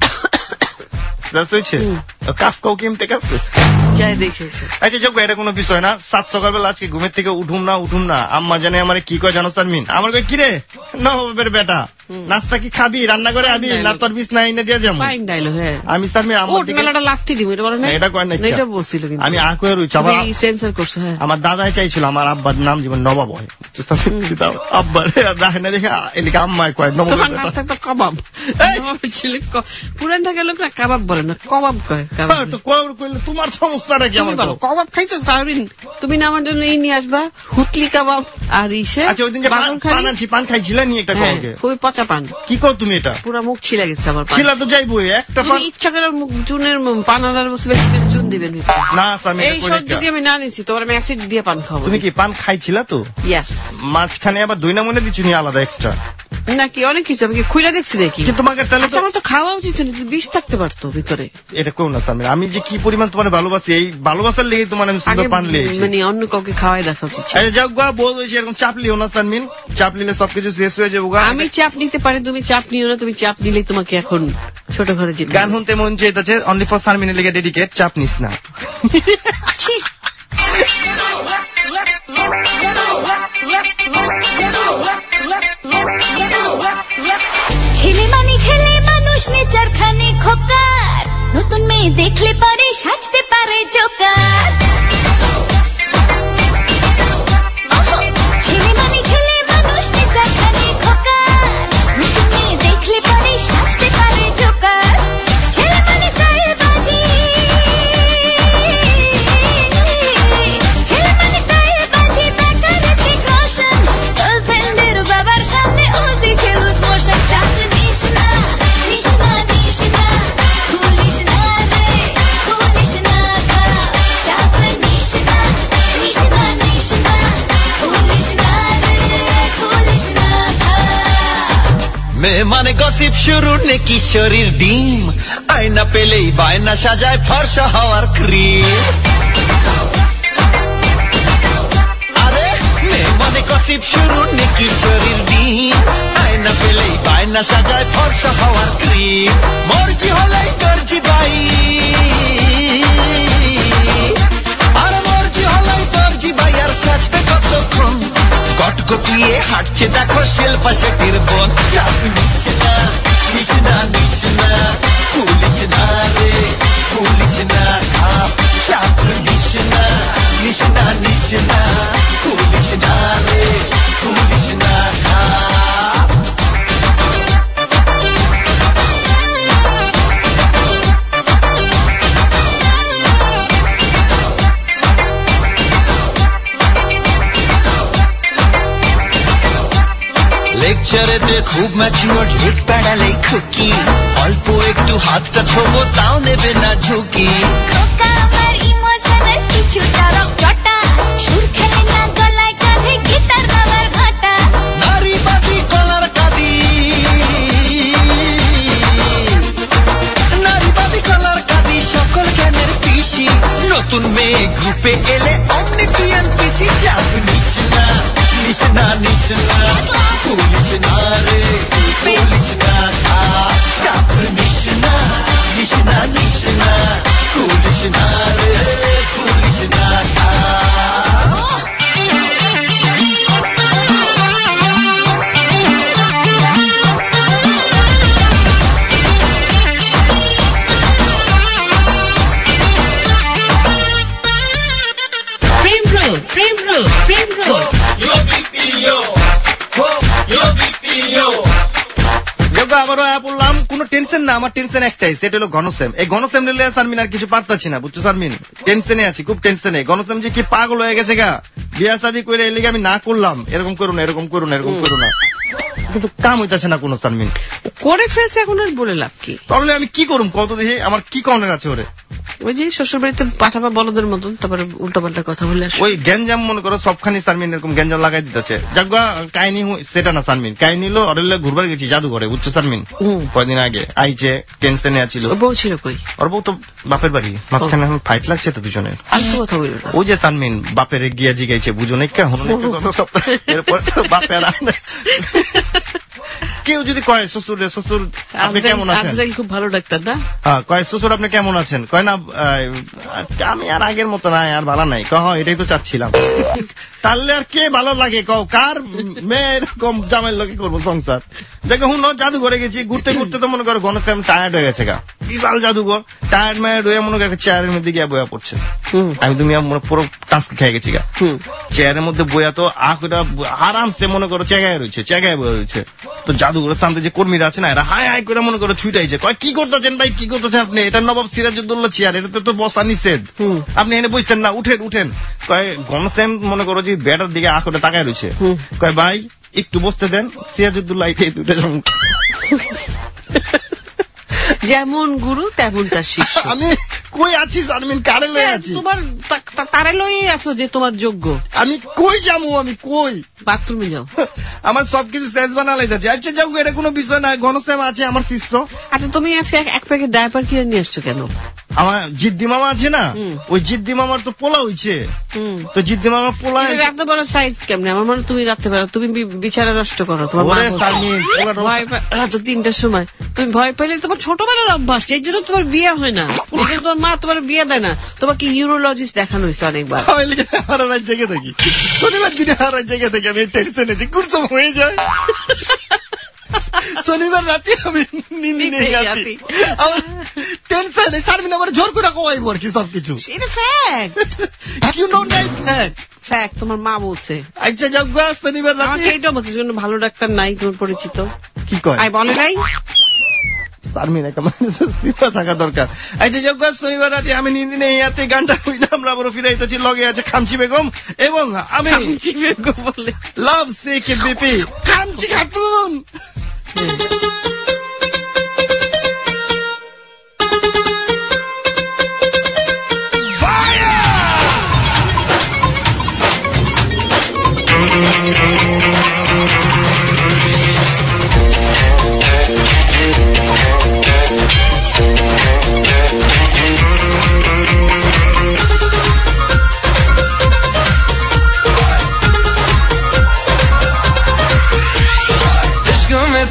কাফকাও কেমতে কাছে। আচ্ছা যোগ্য, এটা কোনো বিষয় না। সাত সকালবেলা আজকে ঘুমের থেকে উঠুম না, আম্মা জানে আমার কি কয় জানো শারমিন? আমার কয় কিরে না হবে বেটা, নাস্তা কি খাবি, রান্না করে আবি না তোর বিছ না এনে দিয়ে যাবো। আমি শারমিন এটা কয় না, আমি আঁকয়ে রয়েছি। আমার দাদাই চাইছিল আমার আব্বার নাম যেমন নবাব হয়, আব্বার রাখে না দেখে এদিকে আম্মায় কয় নবাব। কবাব পুরান ঢাকার লোক না কাবাব বলে না, কবাব কয়। তোমার সমস্যাটা কি? আমার কবাব খাইছো শারমিন? তুমি না আমার জন্য এই নিয়ে আসবা হুতলি কাবাব আর ইসে। আচ্ছা ওই দিন যে পান খাইছিলা নি একটা কলকে, খুবই পচা পান। কি কর তুমি এটা? পুরা মুখ ছিলা গেছে আমার। ছিলা তো যাইবো একটা পান। ইচ্ছা করে মুখ চুনের পানালার বসে বেশি করে চুন দিবেন না শারমিন। এই সব যদি আমি না নিছি তোমার আমি অ্যাসিড দিয়ে পান খাবো। তুমি কি পান খাইছিলা? তো ইয়েস। মাঝখানে আবার দুই না মনে দিচ্ছি নি আলাদা এক্সট্রা নাকি অনেক কিছু আমি কি খুইলা দেখছি নাকি? তোমাকে তাহলে আমার তো খাওয়া উচিত ছিল, বিষ থাকতে পারতো ভিতরে। এটা কোন না শারমিন, আমি যে কি পরিমাণ তোমার ভালোবাসি, এই ভালোবাসার লেগে তোমার আমি সুন্দর পান লিয়েছি। মানে অন্য কাউকে খাওয়াই দেখা উচিত। যাও গা বল হয়েছে এরকম চাপ লিও না শারমিন, চাপ নিলে সবকিছু শেষ হয়ে যাবো। আমি চাপ নিতে পারি, তুমি চাপ নিও না। তুমি চাপ নিলেই তোমাকে এখন ছোট ঘরে যেতে। গান শুনতে মন চেয়েছে অনলি ফর শারমিনের লেগে ডেডিকেট, চাপ নিস না। ছেলে মানে ছেলে মানুষ নেচার খানে খোকার, নতুন মেয়ে দেখলে পারে সাজতে পারে জোকার। ছেলে মানে ছেলে মানুষ নেচার খানে খোকার, নতুন মেয়ে দেখলে পারে সাজতে পারে জোকার। ছেলে মানে স্টাইল বাজি, ছেলে মানে স্টাইল বাজি, মেয়ে মানে গসিপ শুরু নে কিশোরীর ডিম, আয়না পেলেই বায়না সাজায় ফর্সা হওয়ার ক্রিম। আরে মেয়ে মানে গসিপ শুরু নে কিশোরীর ডিম, আয়না পেলেই বায়না সাজায় ফর্সা হওয়ার ক্রিম। মর্জি হলেই দর্জি বাই, আর মর্জি হলেই দর্জি বাই, আর সাজবে কতক্ষণ? কটকটিয়ে হাঁটছে দেখো শিল্পা শেঠির বোন। নিস না নিস না নিস না পুলিশ না রে পুলিশ না খাপ চাপ, নিস না নিস না নিস না পুলিশ না রে পুলিশ না খাপ। লেকচারেতে খুব ম্যাচিওর ঢেক পেড়ালে খুকি, অল্প একটু হাতটা ছোবো তাও নেবে না ঝুঁকি। খোকা আমার ইমোশনাল কিছু তরক জটা, সুর খেলে না গলায় কাঁধে গিটার বাবার ঘাটা। নারীবাদী কলার কাঁদি, নারীবাদী কলার কাঁদি, সকল জ্ঞানের পিসি। নতুন মেয়ে গ্রুপে এলে অমনি পিএনপিসি। চাপ নিস না নিস না নিস না পুলিশ না রে পুলিশ না খাপ, চাপ নিস না নিস না নিস না পুলিশ না রে পুলিশ না খাপ। প্রেম রোড আবারও বললাম কোনো টেনশন না, আমার টেনশন একটাই, সেটা হলো গণসেম। এই গণসেম নিলে শারমিন আর কিছু পারতাছি না, বুঝছো শারমিন? টেনশনে আছি, খুব টেনশনে। গণসেম যে কি পাগল হয়ে গেছে গা, বিয়া শাদী করে এলিগে আমি না করলাম, এরকম করো না এরকম করো না এরকম করো না, কিন্তু কাম হইতাছে না কোনো। শারমিন করে ফেলছে, এখন আর বলে লাভ কি? তাহলে আমি কি করুম কত দেখি, আমার কি কনের আছে ওরে? ওই যে শ্বশুর বাড়িতে পাঠাবা বলদের মতন, তারপরে উল্টাপাল্টা কথা বলে আসে। ওই গ্যাঞ্জাম মনে করো সবখানি শারমিন এরকম গ্যাঞ্জাম লাগাই দিতেছে। যাগা কাহিনী সেটা না শারমিন, কাহিনী হলো অরেলে ঘুরবার গেছি জাদুঘরে, বুঝছো শারমিন? কয়দিন আগে আইছে, টেনশনে আছিল। বউ ছিল কই? ওর বউ তো বাপের বাড়ি, মাঝখানে এখন ফাইট লাগছে তো দুজনের। আর তো কথা বলল না। ওই যে শারমিন বাপের গিয়া জিগাইছে, বুঝো না কে হলো গত সপ্তাহে, এরপর তো বাপের কেউ যদি কয় শ্বশুর রে শ্বশুর আপনি কেমন আছেন, খুব ভালো ডাক্তার না? হ্যাঁ কয় শ্বশুর আপনি কেমন আছেন, কয় না আমি আর আগের মতো নাই, আর ভালো নাই। কহ এটাই তো চাচ্ছিলাম। তাহলে আর কে ভালো লাগে কও, কার মেয়ে এরকম জামাইয়ের লোকে করবো সংসার? দেখো হুন জাদুঘরে গেছি, ঘুরতে ঘুরতে তো মনে করো গণসেম টায়ার্ড হয়ে গেছে গা, বিশাল জাদুঘর, টায়ার্ড মায়ার্ড হয়ে মনে করো চেয়ারের মধ্যে গিয়ে বয়া পড়ছে। আমি তুমি পুরো টাস্ক খেয়ে গেছি গা, চেয়ারের মধ্যে বয়া তো আরামসে মনে করো চেগায় রয়েছে, চেগায় বয়ে রয়েছে। তো জাদুঘরের সামনে যে কর্মীরা আছে না, এরা হাই হাই করে মনে করো ছুটাইছে, কয় কি করতেছেন ভাই কি করতেছেন আপনি, এটা নবাব সিরাজউদ্দৌলা চেয়ার, এটাতে তো বসা নিষেধ, আপনি এনে বসছেন না, উঠেন উঠেন। কয় গণসেম মনে করো যে ব্যাটার দিকে আঁকড়ে তাকায় রয়েছে, কয় ভাই একটু বসতে দেন, সিরাজউদ্দৌলা এই দুটো যেমন গুরু তেমন তার শিষ্য। আমি কই আছি শারমিন, কারে লয়ে আছি? তোমার তারে লয়ে আছো যে তোমার যোগ্য। আমি কই যাবো, আমি কই? বাথরুমে যাও। আমার সবকিছু শেষ বানালাই যাচ্ছে। আচ্ছা যাও, এটা কোনো বিষয় না, গণসেম আছে আমার শিষ্য। আচ্ছা তুমি আজকে এক প্যাকেট ডায়াপার কিনে নিয়ে আসছো কেন? আমার জিদ্দি মামা আছে না, ওই জিদ্দি মামার তো পোলা হইছে, তো জিদ্দি মামা পোলা এত বড় সাইজ কেমনে? আমার মনে তুমি রাখতে পারো, তুমি বিচারা নষ্ট করো। তোমার রাত 3টার সময় তুমি ভয় পেলে তোমার ছোটবেলার অভ্যাস, এই জন্য তোমার বিয়ে হয় না, এই জন্য তোমার মা তোমার বিয়ে দেয় না। তোমাকে ইউরোলজিস্ট দেখানো হয়েছে অনেকবার। হারার জায়গা থাকি, শনিবার দিনে হারার জায়গা থেকে আমি টেনশনে যে কুরসম হয়ে যায়। শনিবার রাতে আমি নিনি নেই আছি, আমার টেনশনে শারমিন আমার জোর করে কোয়াইব আর কি সবকিছু। এটা ফ্যাক্ট, ইউ নো নাই ফ্যাক্ট, ফ্যাক্ট তোমার মা বলছে। আচ্ছা যাও গা, শনিবার রাতে এইটা বলছে কোনো ভালো ডাক্তার নাই তোমার পরিচিত? কি কয় আই বলে নাই শারমিন, একটা মানুষের চিন্তা থাকা দরকার। আচ্ছা যাও গা, শনিবার রাতে আমি নিনি নেই আতে গানটা কইলাম, আমরা আবার ফিরাইতেছি, লগে আছে খামচি বেগম এবং আমি বলে লাভ সিক বিপি খামচি খাতুন।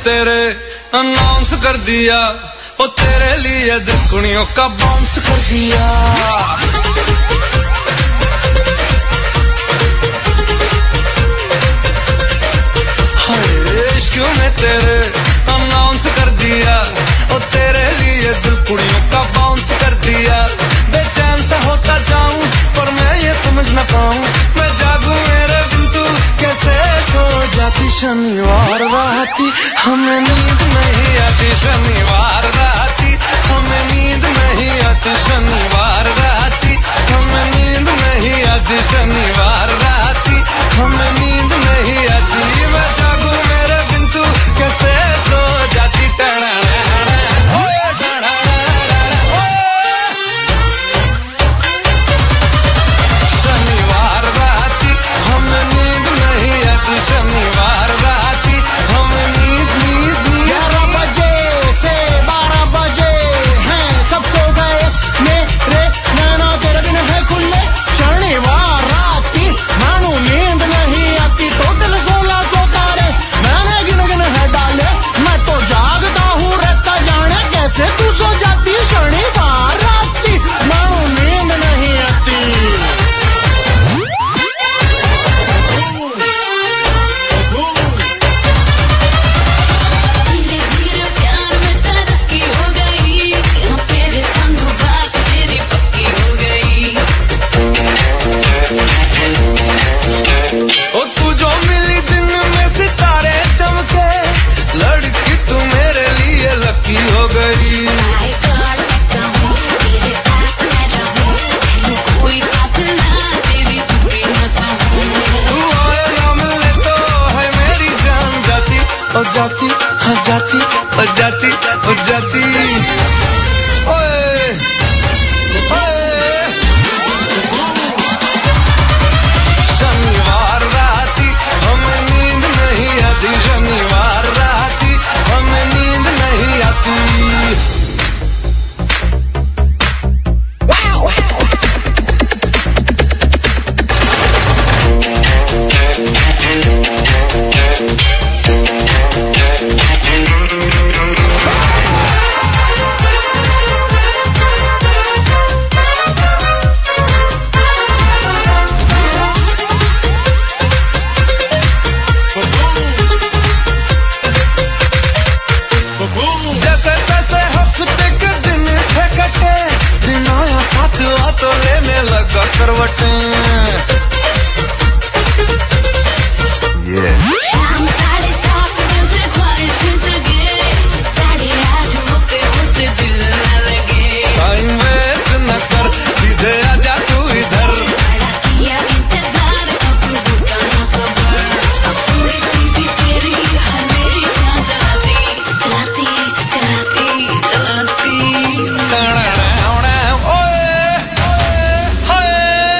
तेरे अनाउंस कर दिया, ओ तेरे लिए दुनियों का बाउंस कर दिया। इश्क में तेरे अनाउंस कर दिया, ओ तेरे लिए दिल कुड़ियों का बाउंस कर दिया। बेचैन सा होता जाऊं पर मैं ये समझ न पाऊं, मैं जागूं मेरे बिन तू कैसे सो जाती। शनिवार राती हमें नींद नहीं आती, शनिवार राती हमें नींद नहीं आती, शनिवार राती हमें नींद नहीं आती, शनिवार राती हमें नींद नहीं आती। मैं जागूं मेरे बिन तू कैसे सो जाती। शनिवार राती हमें नींद नहीं आती, शनिवार राती हमें नींद 11 बजे से 12 बजे हैं सबको गए मेरे नैना तेरे बिन है खुले। शनिवार राती मानो नींद नहीं आती, टोटल 16 को तारे मैंने गिन गिन है डाले। मैं तो जागता हूँ रहता जाने कैसे तू सो जाती। शनिवार राती मानो नींद नहीं आती। ओ तू जो मिली दिन में सितारे चमके, लड़की तू मेरे लिए लकी हो गई। तू आए ना मिले तो है मेरी जान जाती, ओ जाती हाँ जाती, ओ जाती ओ जाती। ओए ओए शनिवार राती हमें नींद नहीं आती, शनिवार राती हमें नींद नहीं आती। जैसे तैसे हफ्ते के दिन थे कटे, दिन आया साथ हुआ तो लेने लगा करवटें। शाम 7:30 बजे ख्वाहिश जगे, 8:30 होते दिल न लगे। टाइम वेस्ट न कर सीधे आजा तू इधर, किया इंतजार अब रुका न सबर, अब पूरी सीधी तेरी है मेरी जान चलाती चलाती चलाती चलाती। ओए हाय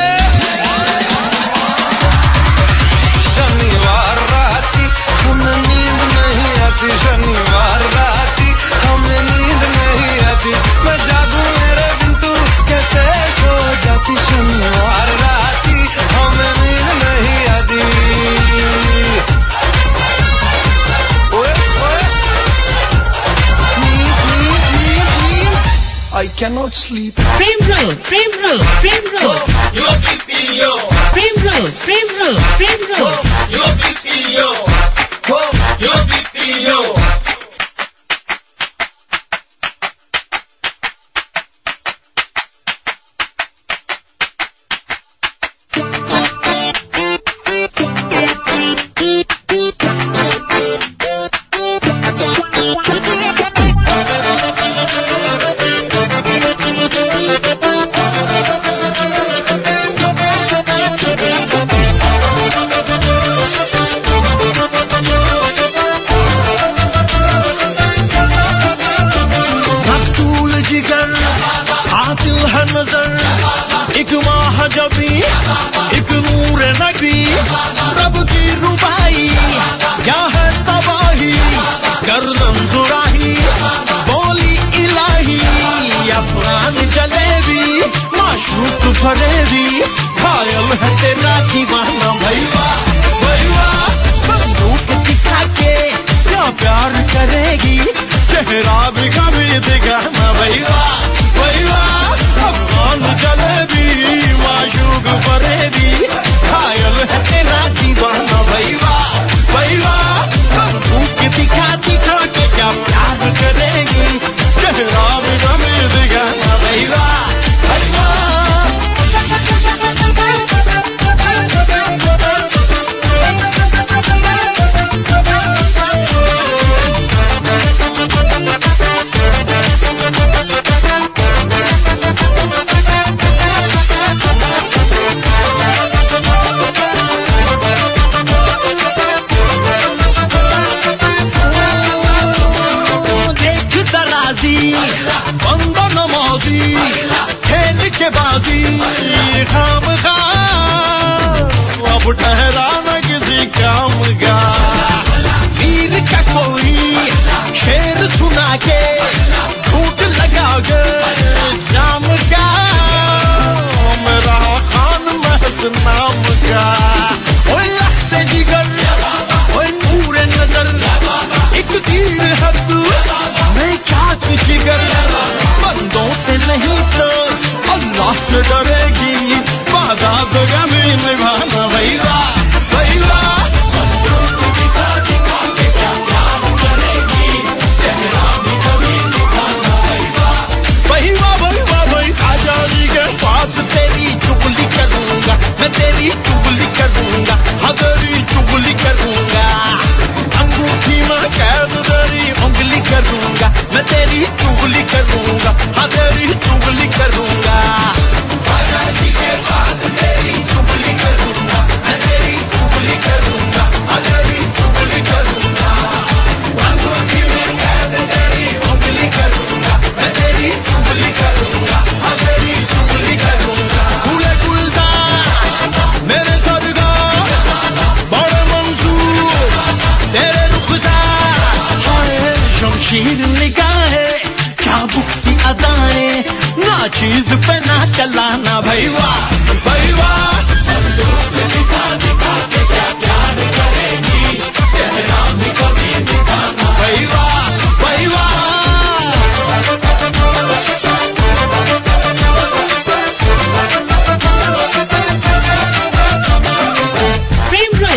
शनिवार राती हमें नींद नहीं आती, शनिवार राती हमें नींद नहीं आती। मैं जागूं मेरे बिन तू कैसे सो जाती, शनिवार राती हमें नींद नहीं आती। ओए ओए नींद नींद नींद नींद, I cannot sleep. प्रेम रोग, प्रेम रोग, प्रेम रोग, प्रेम रोग, प्रेम रोग, प्रेम रोग।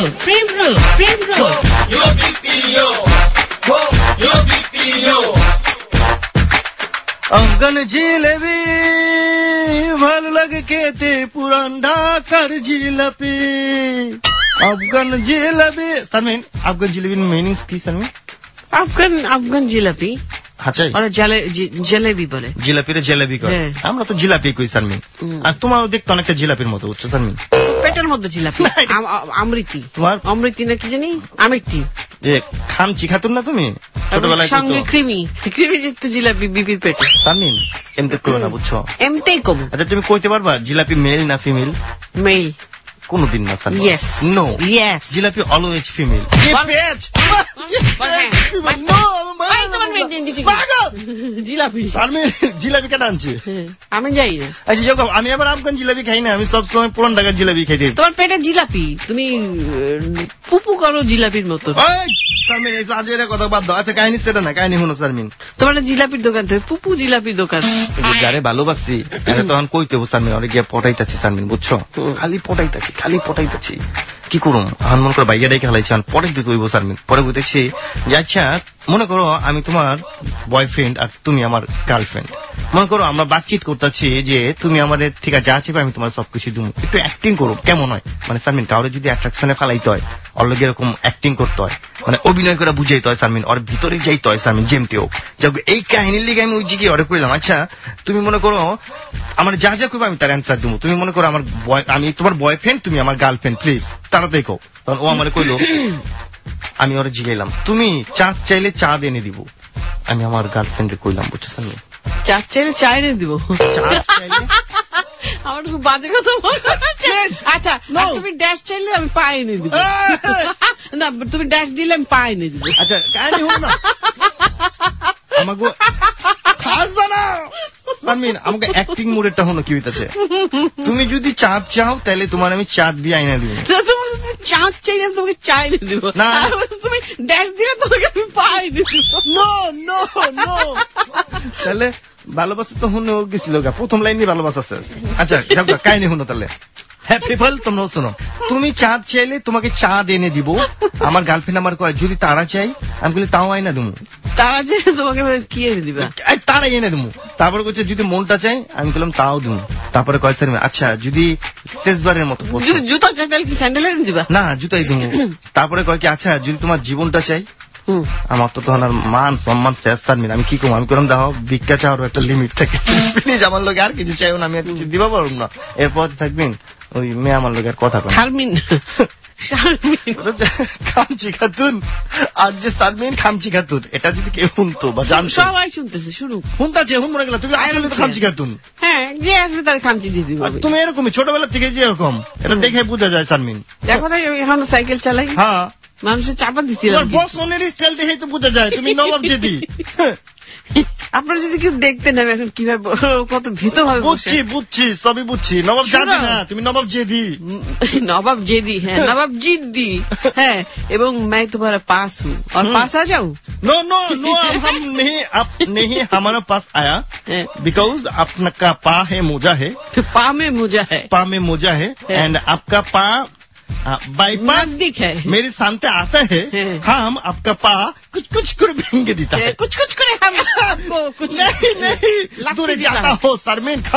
প্রেম রোল আফগান জিলেবি ভালো লাগে খেতে, পুরান ঢাকার জিলাপি। আফগান জিলাপি সালমিন, আফগান জিলাপির মিনিংস কি সালমিন? আফগান জিলাপি আচ্ছা, ওরা জেলেবি বলে। জিলাপিরে জেলেবি করে, আমরা তো জিলাপি কই সালমিন। আর তোমারও দেখতে অনেকটা জিলাপির মতো, বুঝছো সালমিন? পেটের মধ্যে জিলাপি। আমৃতি, তোমার অমৃতি না কি জানি, আমিটি খামচি খাতুন না তুমি ছোটবেলায়? সঙ্গে ক্রিমি যুক্ত জিলাপি বিপির পেটে। সালমিন এমনি করো না, বুঝছো? এমটাই কম। আচ্ছা তুমি কইতে পারবা জিলাপি মেল না ফিমেল? মেল। কোনদিন না Salmin. Yes. No. Yes. Jilapi always female. Jilapi Salmin jilapi কেটে আনছে? আমি যাই না। আচ্ছা যখন আমি আবার আফগান জিলাপি খাই না, আমি সবসময় পুরান ঢাকার জিলাপি খাই দিই। তোমার পেটে জিলাপি, তুমি পুপু করো জিলাপির মতো। সালমিন এই আজের কথা বাদ দাও। আচ্ছা কাহিনী সেটা না, কাহিনী শুনো সালমিন। তোমার জিলাপির দোকান থেকে পুপু জিলাপির দোকান। যারে ভালোবাসি তখন কইতে হবো সালমিন, অনেক গিয়ে পটাইতাছি সালমিন, বুঝছো? খালি পটাইতাছি কি করুম, এখন মনে করো বাইরে রেখে হালাইছি, পরে দিতে হইব সালমিন। পরে বুঝতেছি যে আচ্ছা মনে করো আমি তোমার বয়ফ্রেন্ড আর তুমি আমার গার্লফ্রেন্ড। মনে করো আমরা বাতচিত করতেছি যে তুমি আমাদের ঠিক আছে যা চাইবে আমি তোমার সবকিছু দিব, একটু অ্যাক্টিং করো, কেমন হয়? মানে সালমিন কাউরে যদি অ্যাট্রাকশনে ফেলাইতে হয়, অলরেডি এরকম অ্যাক্টিং করতে হয়, মানে অভিনয় করে বুঝাইতে হয় সালমিন, ওর ভিতরে যাইতে হয় সালমিন, যেমতে হোক। এই কাহিনীর লিগে আমি ওই জিগে ওরে কইলাম আচ্ছা তুমি মনে করো আমার যা যা করবো আমি তার অ্যান্সার দেবো। তুমি মনে করো আমি তোমার বয়ফ্রেন্ড, তুমি আমার গার্লফ্রেন্ড, প্লিজ তাড়াতাড়ি কও। ও আমার কইলো, আমি ওরে জিগাইলাম তুমি চাঁদ চাইলে চাঁদ এনে দিব। আমি আমার গার্লফ্রেন্ডে কইলাম, বুঝছো সালমিন? চাঁদ চাইলে চা এনে দিব? আমার খুব বাজে কথা বলছো। আচ্ছা তুমি ড্যাশ চাইলে আমি পা এনে দিব। না তুমি ড্যাশ দিলে আমি পা এনে দিব। আচ্ছা কাহিনী হলো না আমাকে খাস না সালমিন, আমাকে অ্যাক্টিং মুডেরটা হলো কি হইতাছে। তুমি যদি চাঁদ চাও তাহলে তোমার আমি চাঁদ দিয়ে আইনা দিব। চাঁদ চাইলে তোমাকে চা এনে দিব না, তুমি ড্যাশ দিলে তোমাকে আমি পা এনে দিব। নো তাহলে ভালোবাসা তো হুনে গেছিল, প্রথম লাইন দিয়ে ভালোবাসা আছে। আচ্ছা কাহিনী শুনো তাহলে। হ্যাঁ পিপল তোমরা শোনো, তুমি চাঁদ চাইলে তোমাকে চাঁদ এনে দিব। আমার গার্লফ্রেন্ড আমার কয় যদি তারা চাই, আমি বলি তাও আইনা দেবো। তারা চাইলে তোমাকে কি এনে দিবা? তারাই এনে দেবো। তারপরে কইছে যদি মনটা চাই, আমি বললাম তাও দেবো। তারপরে কয় স্যার আচ্ছা যদি শেষবারের মতো জুতা চাই তাহলে কি স্যান্ডেল এনে দিবা? না জুতাই দেবো। তারপরে কয় কি আচ্ছা যদি তোমার জীবনটা চাই, আমার তো তখন আর মান সম্মান শেষ সালমিন, আমি কি করবো? আমি করলাম দেখো ভিক্ষা চাওয়ার একটা লিমিট থাকে, প্লিজ আমার লোক আর কিছু চাইও না, আমি আর কিছু দিবা পারব না। এরপর থাকবেন ওই মেয়ে আমার লোকের কথা শারমিন খামচি খাতুন। আর যে সালমিন খামচি খাতুন, এটা যদি কেউ শুনতো বা জানতো, সবাই শুনতেছে, শুরু শুনতেছে, হুন মনে গেল তুমি আসলে তো খামচি খাতুন। হ্যাঁ যে আসবে তার খামচি দিয়ে দিব। তুমি এরকমই ছোটবেলা থেকে যে এরকম, এটা দেখে বোঝা যায় সালমিন। দেখো না এখন সাইকেল চালাই, হ্যাঁ মানুষের চাপা দিচ্ছিলাম, বসনের স্টাইল দেখে তো বোঝা যায় তুমি নবাব জেদি। আপনারা যদি কেউ দেখতেন আমি এখন কিভাবে কত ভীত ভাবে বুঝছি সবই বুঝছি। নবাব জাদি না, তুমি নবাব জেদি। নবাব জেদি, হ্যাঁ নবাব জিদ্দি, হ্যাঁ। এবং मैं तुम्हारा पास हूँ और पास आ जाऊँ? नो हम नहीं हमारा पास आया बिकॉज आपका पा है मोजा है, पा में मोजा है एंड आपका पा बाईपास नजदीक है, मेरे सामने आता है। हम आपका पा कुछ कर भेंगे देता है, कुछ करे हम आपको कुछ नहीं दूर जाता हो शारमीन खान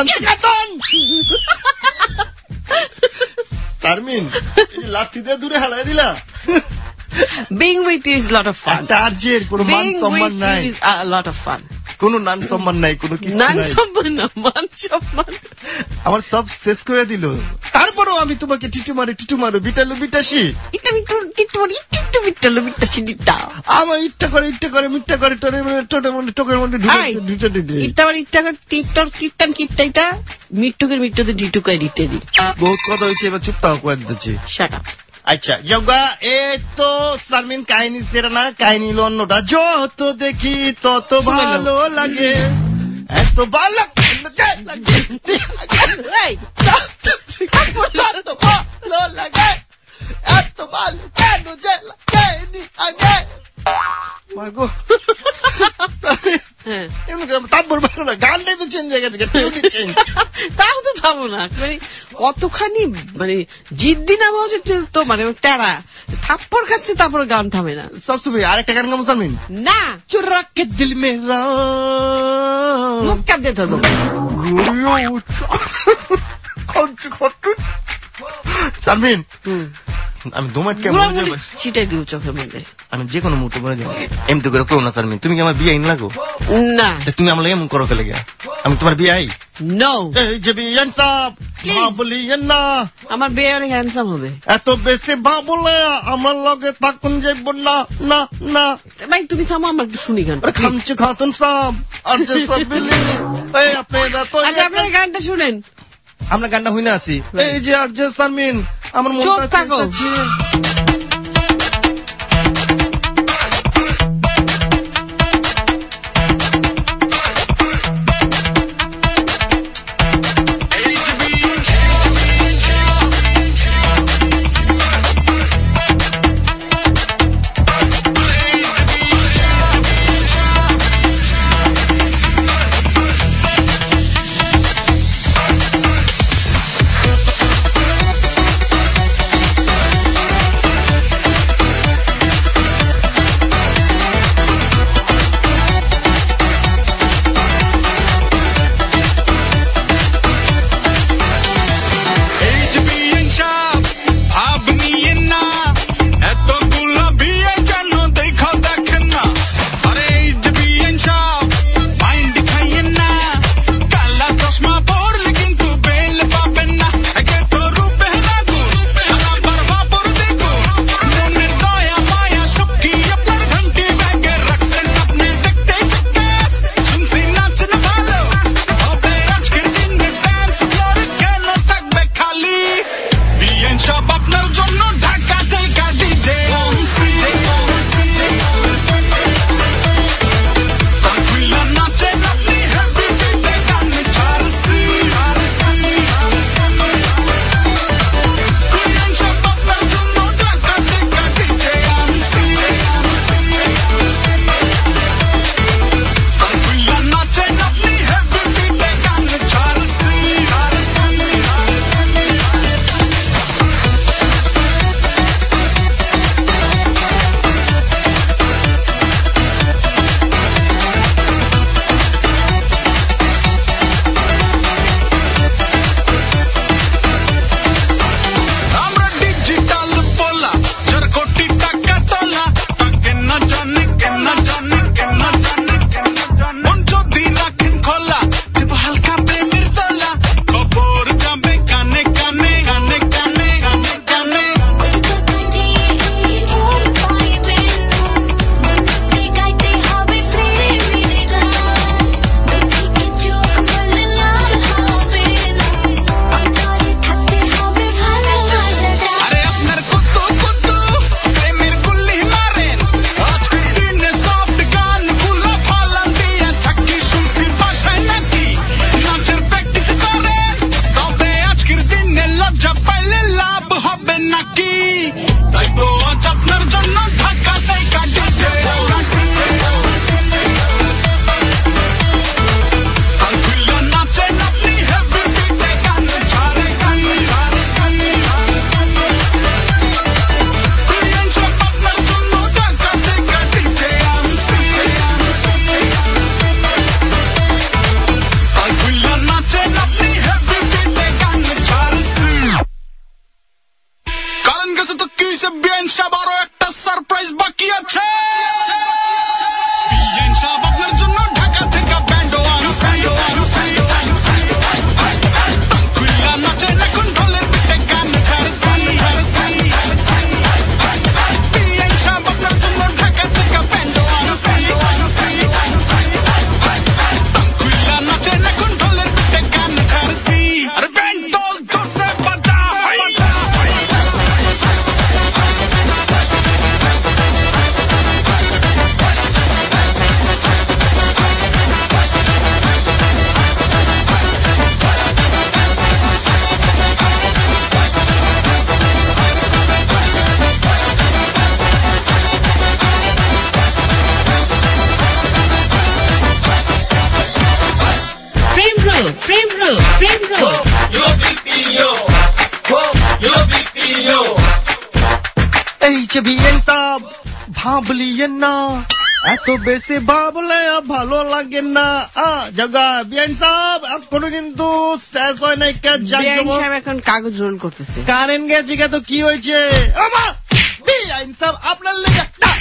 शारमीन लाठी দিয়ে দূরে হালাই দিলা। Being with you is a lot of fun. টার্জের কোনো মান সম্মান নাই, is a lot of fun. কোনো নাম সম্মান নাই, কোনো কিছু নাই। নাম সম্মান না, মান সম্মান আমার সব শেষ করে দিল। তারপরও আমি তোমাকে টিটু মারো বিটালু বিটাসি, এটা আমি তোর টিটু বিটালু বিটাসি দিতা। আমার ইচ্ছা করে মিথ্যা করে টোকের মধ্যে ঢুকে দিতে। ইচ্ছা করে টিটর কিটটা মিট্টুকে ঢিটুকাই দিতে দি। বহুত কথা হয়েছে, এবার চুপ থাকো কয়ে দিতেছি। Shut up. আচ্ছা যোগা এই তো শারমিন কাহিনী সেরা না, কাহিনী অন্যটা। যত দেখি তত ভালো লাগে, এত ভালো লাগে এত ভালো কেন যে লাগেনি আগে। মাগো তারপর ভালো না, গানটাই তো চেঞ্জ হয়ে গেছে, চেঞ্জ তাও তো থামো না, কতখানি মানে জিদ্দি নাম হচ্ছে তো মানে তেরা থাপ্পড় খাচ্ছে তারপরে গান থামে না। সবসময় আরেকটা গান গাবো সালমিন। না চুরা কে দিল মেরা মুখ চাপ দিয়ে ধরবো। সালমিন আমি 2 মিনিট কেমন ছিটাই দিও চোখের মধ্যে। আমি যে কোনো মুহূর্তে বলে যাবো এমনি করে করো না সালমিন। তুমি কি আমার বিয়ে আইন লাগো? না তুমি আমার এমন করো ফেলে গিয়া আমি তোমার বিয়ে আই। নো এই যে বিয়ান সাহেব ভাবলিয়েন না আমার বিয়ে অনেক হ্যান্ডসাম হবে। এত বেশি ভাবলে আমার লগে থাকুন যাইব না না না। ভাই তুমি থামো আমার একটু শুনি গান। খামচে খাতুন সাহেব আর যে সব বিলি এই আপনারা তো আপনার গানটা শুনেন। আমরা গানটা হই না আছি এই যে আর যে সালমিন আমার মনটা চাইছে এই যে বিএন সাহেব ভাবলিয়েন না, এত বেশি ভাবলে ভালো লাগে না। জায়গা বিএন সাহেব এখনো কিন্তু শেষ হয় নাই। বিআইন সাহেব এখন কাগজ রোল করতেছে। কারেন্ট গেছে তো কি হয়েছে? বিআইন সাহেব আপনার লেগে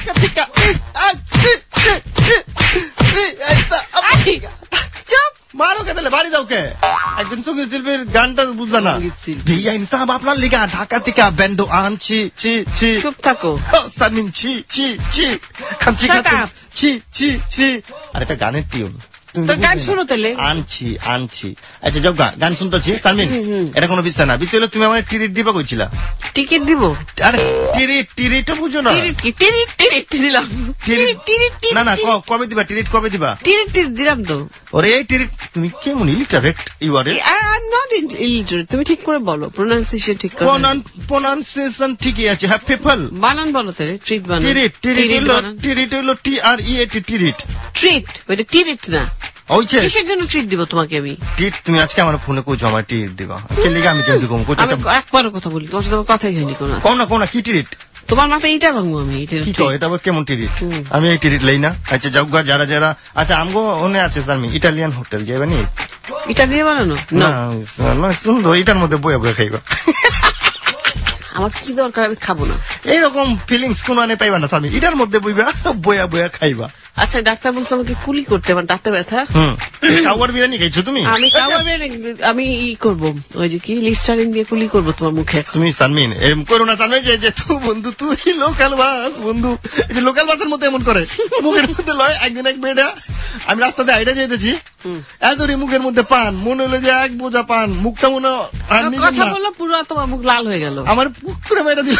চুপ মারো কে তাহলে বাড়ি যাও কে? একজন সঙ্গীত শিল্পীর গানটা বুঝলা না? বিআইন সাহেব আপনার লিগা ঢাকা থেকে ব্যান্ড আনছি। ছি ছি চুপ থাকো সারমিন। ছি ছি ছি খামচি খাচ্ছি। ছি ছি ছি। আর একটা গানের টিউন তোর গান শুনো তাহলে। আনছি। আচ্ছা যাও গান শুনতেছি সারমিন। এটা কোনো বিষয় না। বিষয় হলো তুমি আমার টিরিট দিবা কইছিলা। টিকিট দিব? আরে টিরিট বুঝো না? টিরিট দিলাম। না না কবে দিবা টিরিট? কবে দিবা? টিরিট দিলাম তো। ওরে এই টিরিট তুমি কেমন illiterate you are? I am not illiterate. তুমি ঠিক করে বলো, প্রোনাউন্সিয়েশন ঠিক করে। প্রোনাউন্সিয়েশন ঠিকই আছে। হ্যাঁ পিপল বানান বলো তাহলে। ট্রিট বানান। টিরিট হলো TREAT টিরিট। ট্রিট ওইটা টিরিট না। ওইছে কিসের জন্য ট্রিট দিব তোমাকে আমি? ট্রিট তুমি আজকে আমার ফোনে কইছো আমার ট্রিট দিবা। কে লিগা আমি কেন দিব? আমি একবারও কথা বলি তোমার সাথে, কথাই হয়নি কোনো। কোন কি ট্রিট? তোমার মাথায় এইটা ভাঙবো আমি। এটা আবার কেমন টিরিট? আমি এই টিরিট লই না। আচ্ছা যাও যারা আচ্ছা আমগো ওনে আছে আমি ইটালিয়ান হোটেল যাবে নি? এটা দিয়ে বানানো না সুন্দর। এটার মধ্যে বইয়া খাইবা। আমার কি দরকার? আমি খাবো না। এইরকম ফিলিংস কোন আনে পাইবা না স্বামী। এটার মধ্যে বইয়া খাইবা। আচ্ছা ডাক্তার বলছে আমাকে কুলি করতে, আমার দাঁতে ব্যথা। কাওয়ার বিরিয়ানি খাইছো তুমি? আমি কাওয়ার বিরিয়ানি আমি করবো ওই যে কি লিস্টারিন দিয়ে কুলি করবো তোমার মুখে। তুমি সানমিন এরকম করো না জানো যে তুই বন্ধু তুই লোকাল বাস বন্ধু। এই যে লোকাল বাসের মধ্যে এমন করে মুখের মধ্যে লয়। একদিন এক বেড়া আমি রাস্তাতে আইডা যেতেছি, এতরি মুখের মধ্যে পান, মনে হলো যে এক বোঝা পান, মুখটা মনে কথা বললো পুরো তোমার মুখ লাল হয়ে গেল। আমার মুখ করে মাইরা দিল।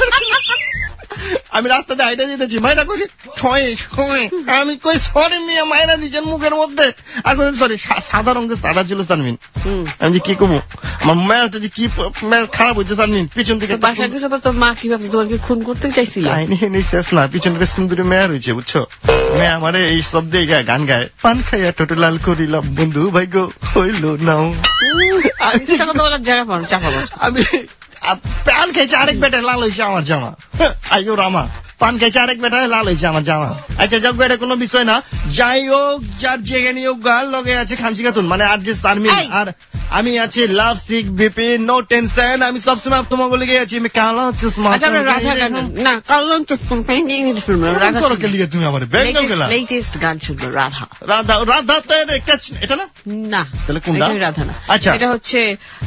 আমি রাস্তাতে আইডা যেতেছি, মাইরা কইছি আমি কই সরি মিয়া মাইরা দিচ্ছেন মুখের মধ্যে। আর সরি সাদা রঙের সাদা ছিল সানমিন। আমি যে কি করবো, আমার মেয়েটা যে কি খারাপ হয়েছে সানমিন। পিছন থেকে বাসা গেছে তোর মা কি ভাবছে তোমাকে খুন করতে চাইছিল? শেষ না, পিছন থেকে সুন্দরী মেয়া রয়েছে বুঝছো। মেয়ে আমার এই সব দিয়ে গান গায়, পান খাইয়া টোটো লাল করিলাম বন্ধু ভাগ্য হইল নাও। আমি পান খাইছে আরেক বেটা লাল হয়েছে আমার জামা। আইগো রামা পান খাইছে আরেক বেটা লাল হয়েছে আমার জামা। আচ্ছা যাক এটা কোনো বিষয় না। যাই হোক যার যেখানে হোক গাল লগে আছে খামচি খাতুন মানে আর যে সারমিন আর আমি আছি love sick BP no tension. আমি সবসময় তোমাকে লেগে আছি। আমি কালো চশমা না কালো চশমা তুমি আমার বেঙ্গল গেলা লেটেস্ট গান শুনবো। রাধা তো এটা না? না তাহলে কোনটা? রাধা না। আচ্ছা এটা হচ্ছে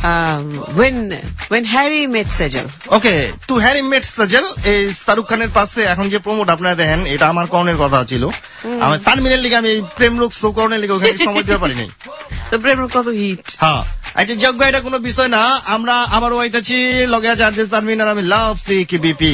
when Harry met Sejal. Okay to Harry met Sejal. এই শাহরুখ খানের পাশে এখন যে প্রমোট আপনারা দেখেন এটা আমার কর্ণের কথা ছিল। আমার সানমিনের লিগে আমি প্রেম রোগ শো কর্ণের লিগে ওখানে সময় দিতে পারি নাই। তো প্রেম রোগ কত হিট। হ্যাঁ আচ্ছা যোগ্য এটা কোনো বিষয় না। আমরা আবারও আইতাছি লগে আছে আরজে সানমিন আর আমি লাভ সিক বিপি।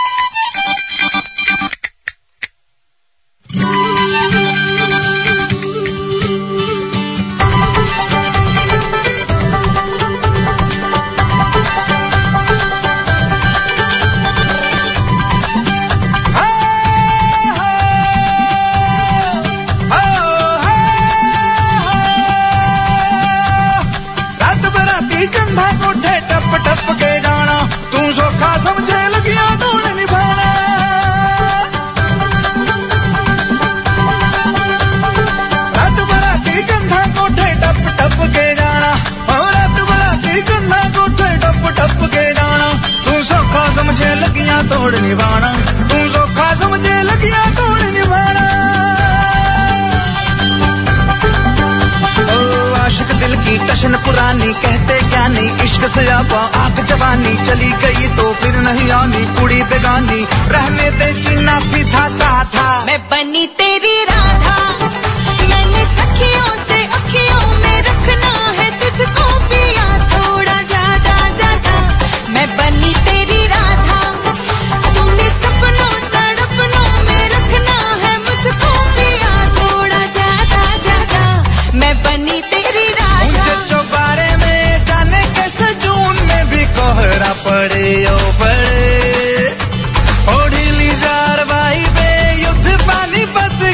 पुरानी कहते ज्ञानी इश्क से आपा आंख जवानी चली गई तो फिर नहीं आनी कुड़ी बेगानी रहने दे जीना सीधा साधा। मैं बनी तेरी राधा मैंने सखियों से अखियों में रखना है तुझको पिया थोड़ा ज्यादा ज्यादा। मैं बनी तेरी राधा तूने सपनों तड़पनों में रखना है मुझको पिया थोड़ा ज्यादा ज्यादा। मैं बनी तेरी राधा बारे में जाने कैसे जून में भी कोहरा पड़े ओ पड़े ओ ढीली जार भाई बे युद्ध पानी बस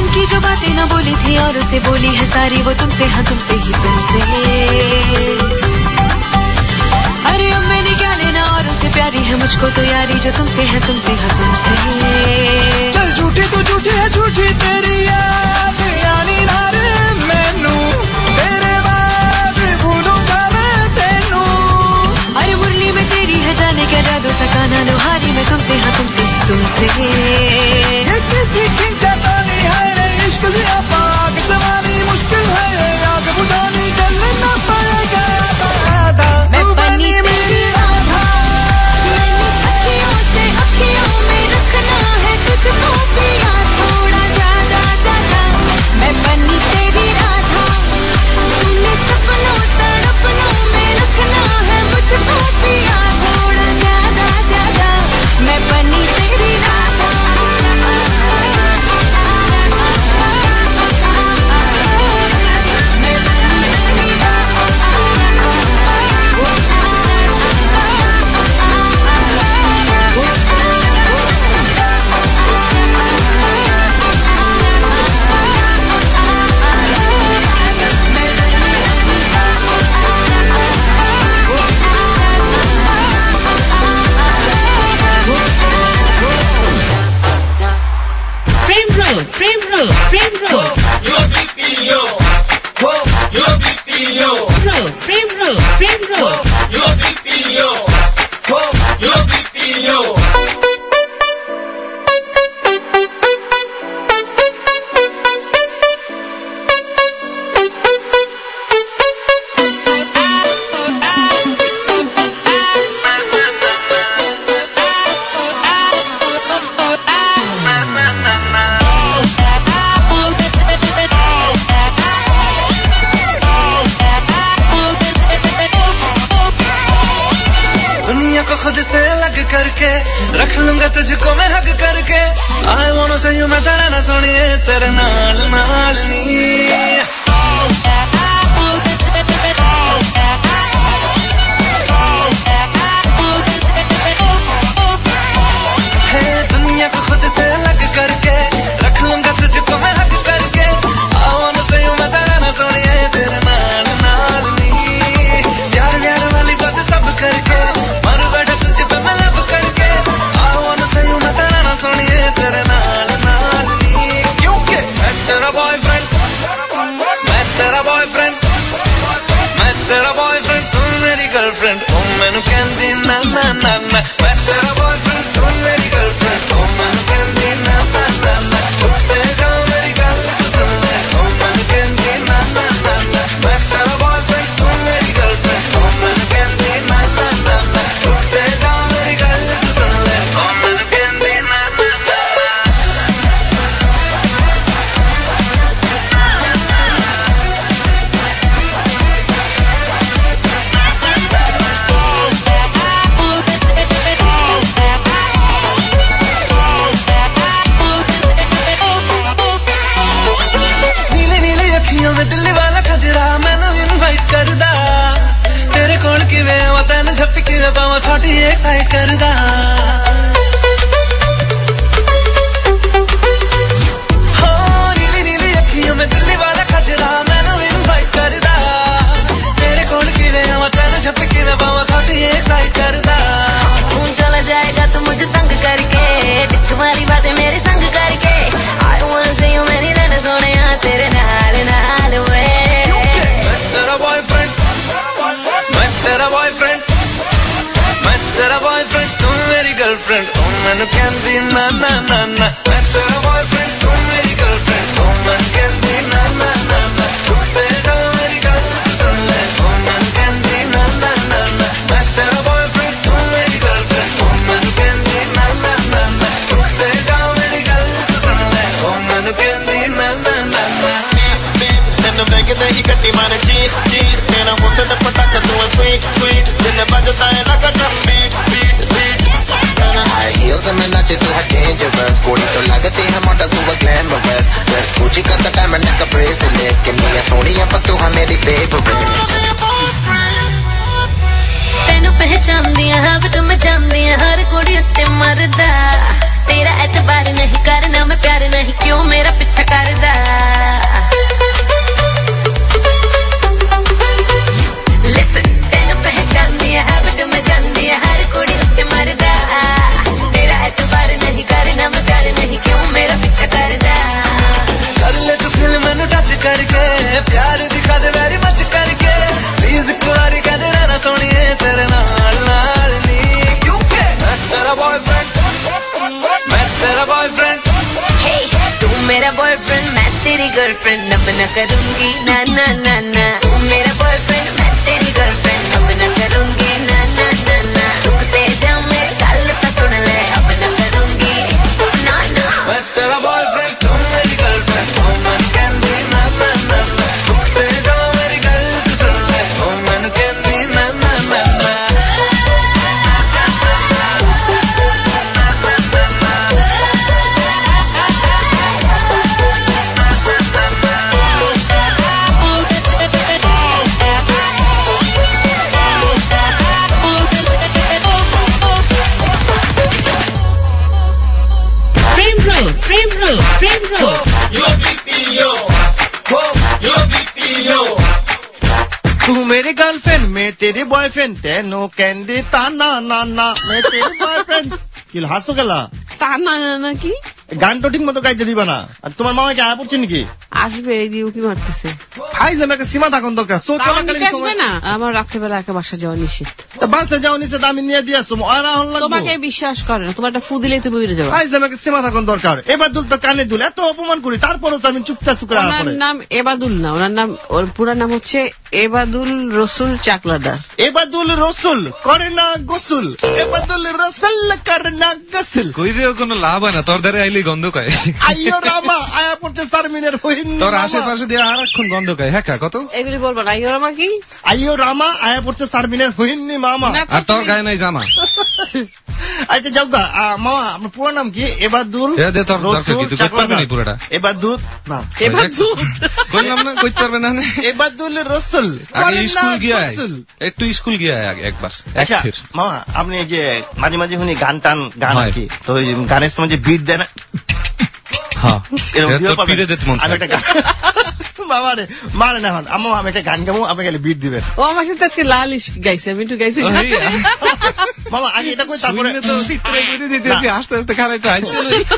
की जो बातें न बोली थी और उसे बोली है सारी वो तुमसे, हाँ तुमसे ही तुमसे। अरे अब मैंने क्या लेना और उसे प्यारी है मुझको तो यारी जो तुमसे है तुमसे, हाँ तुमसे। चल झूठी तू झूठी है झूठी तेरी याद यानी नारे मैनू तेरे बाद भूलूंगा मैं तेनू। अरे मुरली में तेरी है जाने क्या जादू सकाना लोहारी में तुमसे, हाँ तुमसे ही तुमसे। खुद से अलग करके रख लूंगा तुझको मैं हक करके। I wanna say you मैं तेरा ना सुनिए तेरे नाल नाल नी। दुनिया को खुद से अलग करके रख लूंगा तुझको मैं हक करके। I wanna say you मैं तेरा ना सुनिए तेरे नाल नाल नी। प्यार प्यार वाली बात सब करके तेरे नाल नाल नी, क्योंकि मैं तेरा बॉयफ्रेंड। मेरा बॉयफ्रेंड मैं तेरी गर्लफ्रेंड अब न करूंगी ना ना ना ना तू मेरा बॉयफ्रेंड मैं तेरी गर्लफ्रेंड अब न करूंगी ना ना ना ना रुकते जा मेरे गल तो सुन ले अब न करूंगी ना ना मैं तेरा बॉयफ्रेंड तू मेरी गर्लफ्रेंड ओ मन कैंडी ना ना ना ना रुकते जा मेरी गल तो सुन ले ओ मन कैंडी ना ना ना ना Frame roll. तू मेरी गर्लफ्रेंड मैं तेरी बॉयफ्रेंड तेनो कैंडी ताना नाना मैं तेरी बॉयफ्रेंड কি হাসো গেলা তা না না কি গানটা ঠিক মতো গাইতে দিবা না আর তোমার মামা কি আয়া পড়ছে নাকি আসবে এই দিয়ে কি মারতেছে ভাই যেন একটা সীমা থাকুন দরকার তো চলাকালীন আসবে সময় না আমার রাত্রেবেলা একা বাসা যাওয়া নিষেধ তা বাসে যাও নিচে আমি নিয়ে দিয়ে আসবো আর হল লাগবে তোমাকে বিশ্বাস করে না তোমার একটা ফু দিলেই তুমি উড়ে যাবে ভাই যেন একটা সীমা থাকুন দরকার এবার দুল তো কানে দুল এত অপমান করি তারপরও তো আমি চুপচাপ চুপ করে ওনার নাম এবাদুল না ওনার নাম ওর পুরো নাম হচ্ছে এবাদুল রসুল চাকলাদার এবাদুল রসুল করে না গোসল এবাদুল রসুল করে না গোসল কই যে কোনো লাভ হয় না তোর দ্বারা আইলে গন্ধ কয় আইয়ো রামা আয়া পড়ছে সারমিনের হইন তোর আশেপাশে দিয়ে আরেকক্ষণ গন্ধ কয় হ্যাঁ কত এগুলি বলবো না ইয়োর মা কি আইয়ো রামা আয়া পড়ছে সারমিনের হইননি মামা আর তোর গায়ে নাই জামা আচ্ছা যাও গা মামা আপনার পুরো নাম কি এবাদুল এ দে তোর দরকার কি তুই করতে পারবি না পুরোটা এবাদুল না এবাদুল কইলাম না কইতে পারবে না এবাদুল রসুল আগে স্কুল গিয়া একটু স্কুল গিয়া একবার আচ্ছা মামা আপনি যে মাঝে মাঝে শুনি গান টান গান আর কি তো ওই গানের সময় যে বিট দেয় না হ্যাঁ তোর পিড়ে যেতে মন চায় বাবা রে মারে না হন আম্মা আমি একটা গান গাবো আপনি খালি বিট দিবেন ও আমার সাথে আজকে লাল ইস্ক গাইছে আমি একটু গাইছি মামা আগে এটা কই তারপরে তো চিত্রে করে দিতেছি আস্তে আস্তে খারাপটা আইছে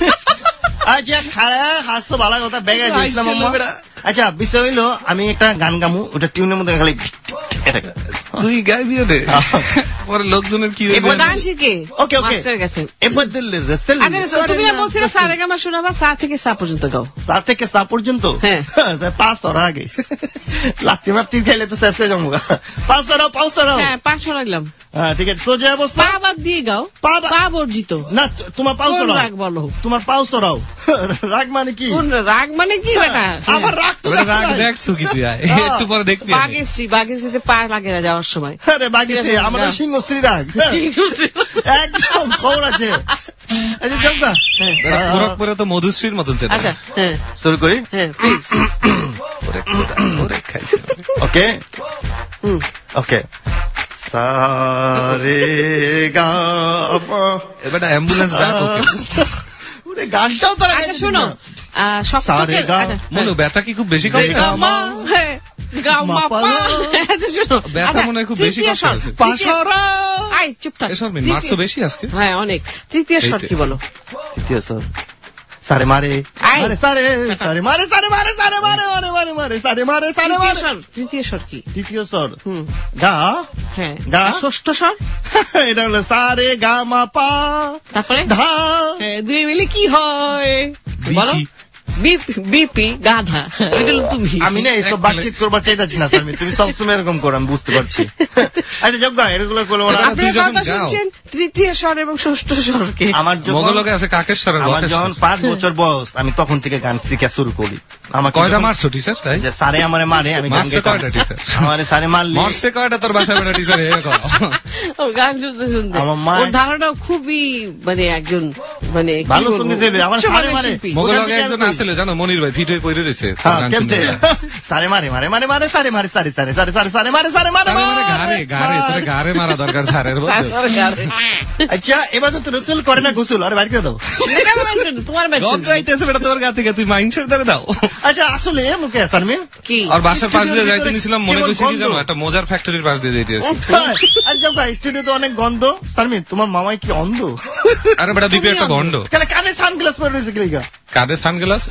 আচ্ছা খারা হাসতো ভালো কথা বেগে দিছিলাম মামা আচ্ছা বিষয় হইলো আমি একটা গান গামু ওটা টিউনের মধ্যে খালি এটা তুই গাইবি রে পরে লোকজনের কি এবার গান শিখে ওকে ওকে মাস্টার গেছে এবাদুল রসুল আচ্ছা তুমি না বলছিলে সারেগামা শোনাবা সা থেকে সা পর্যন্ত গাও সা থেকে সা পর্যন্ত হ্যাঁ পাঁচ তোর আগে লাত্তি মাত্তি খেলে তো শেষ হয়ে যাবো পাঁচ তোরাও হ্যাঁ 5 শোনাইলাম হ্যাঁ ঠিক আছে সোজা বসো পা বাদ দিয়ে গাও পা বর্জিত না তোমার পাও তোরাও রাগ বলো তোমার পাও তোরাও রাগ মানে কি কোন রাগ মানে কি বেটা আমার রাগ তো রাগ দেখছো কি তুই একটু পরে দেখবি বাগেশ্রী পা লাগে না যাওয়ার সময় আরে বাগেশ্রী আমাদের সিংহশ্রী রাগ একদম খবর আছে আচ্ছা যাও পুরো পুরো তো মধুশ্রীর মতন ছিল আচ্ছা হ্যাঁ শুরু করি হ্যাঁ প্লিজ ওরে খাইছে ওকে ওকে সারে গা এবারে অ্যাম্বুলেন্স ডাক ওকে ওরে গানটাও তো আচ্ছা শোনো সারে গা মনু ব্যথা কি খুব বেশি করে গামা হ্যাঁ গামা পা আচ্ছা শোনো ব্যথা মনে হয় খুব বেশি কষ্ট আছে পাশরা আই চুপ থাক এসব মার্কস তো বেশি আজকে হ্যাঁ অনেক তৃতীয় স্বর কি বলো তৃতীয় স্বর সারে মারে সারে সারে মারে সারে মারে সারে মারে মারে মারে মারে সারে মারে সারে মারে তৃতীয় স্বর কি তৃতীয় স্বর গা হ্যাঁ গা ষষ্ঠ স্বর এটা হলো সারে গা মা পা তারপরে ধা হ্যাঁ দুই মিলে কি হয় বলো বিপি গাধা এগুলো তুমি আমি না এইসব বাতচিত করবার চাইতাছি না স্বামী তুমি সবসময় এরকম করো আমি বুঝতে পারছি আচ্ছা যোগ গা এগুলো করলো তৃতীয় স্বর এবং ষষ্ঠ স্বরকে আমার মগলকে আছে কাকেশ্বর আমার যখন 5 বছর বয়স আমি তখন থেকে গান শিখা শুরু করি আমার কয়টা মারছো টিচার তাই যে সারে আমারে মারে আমি গান গাইতাম কয়টা টিচার আমারে সারে মারলে মারছে কয়টা তোর বাসায় বেটা টিচার হে কও ও গান শুনতে শুনতে ওর ধারণা খুবই মানে একজন মানে ভালো শুনতে আমার সারে মারে মগলকে একজন আছিল জানো মনির ভাই ভিডিও কইরে রইছে কেমতে সারে মারে মারে মারে মারে সারে মারে সারে সারে সারে সারে সারে মারে সারে মারে গারে গারে তোরে গারে মারা দরকার সারের বলতে আচ্ছা এবার তো রসুল করে না গোসল আরে বাইরে করে দাও তোমার বাইরে গন্ধ আইতেছে বেটা তোর গা থেকে তুই মাইন্ডসেট ধরে দাও আচ্ছা আসলে মুকে সারমিন কি আর বাসার পাশ দিয়ে যাইতে নিছিলাম মনে কইছি কি জানো একটা মোজার ফ্যাক্টরির পাশ দিয়ে যাইতে আছে আর যাও ভাই স্টুডিওতে অনেক গন্ধ সারমিন তোমার মামাই কি অন্ধ আরে বেটা দিপি একটা গন্ধ কানে সানগ্লাস পরে রইছে কিলিগা কাদের সানগ্লাস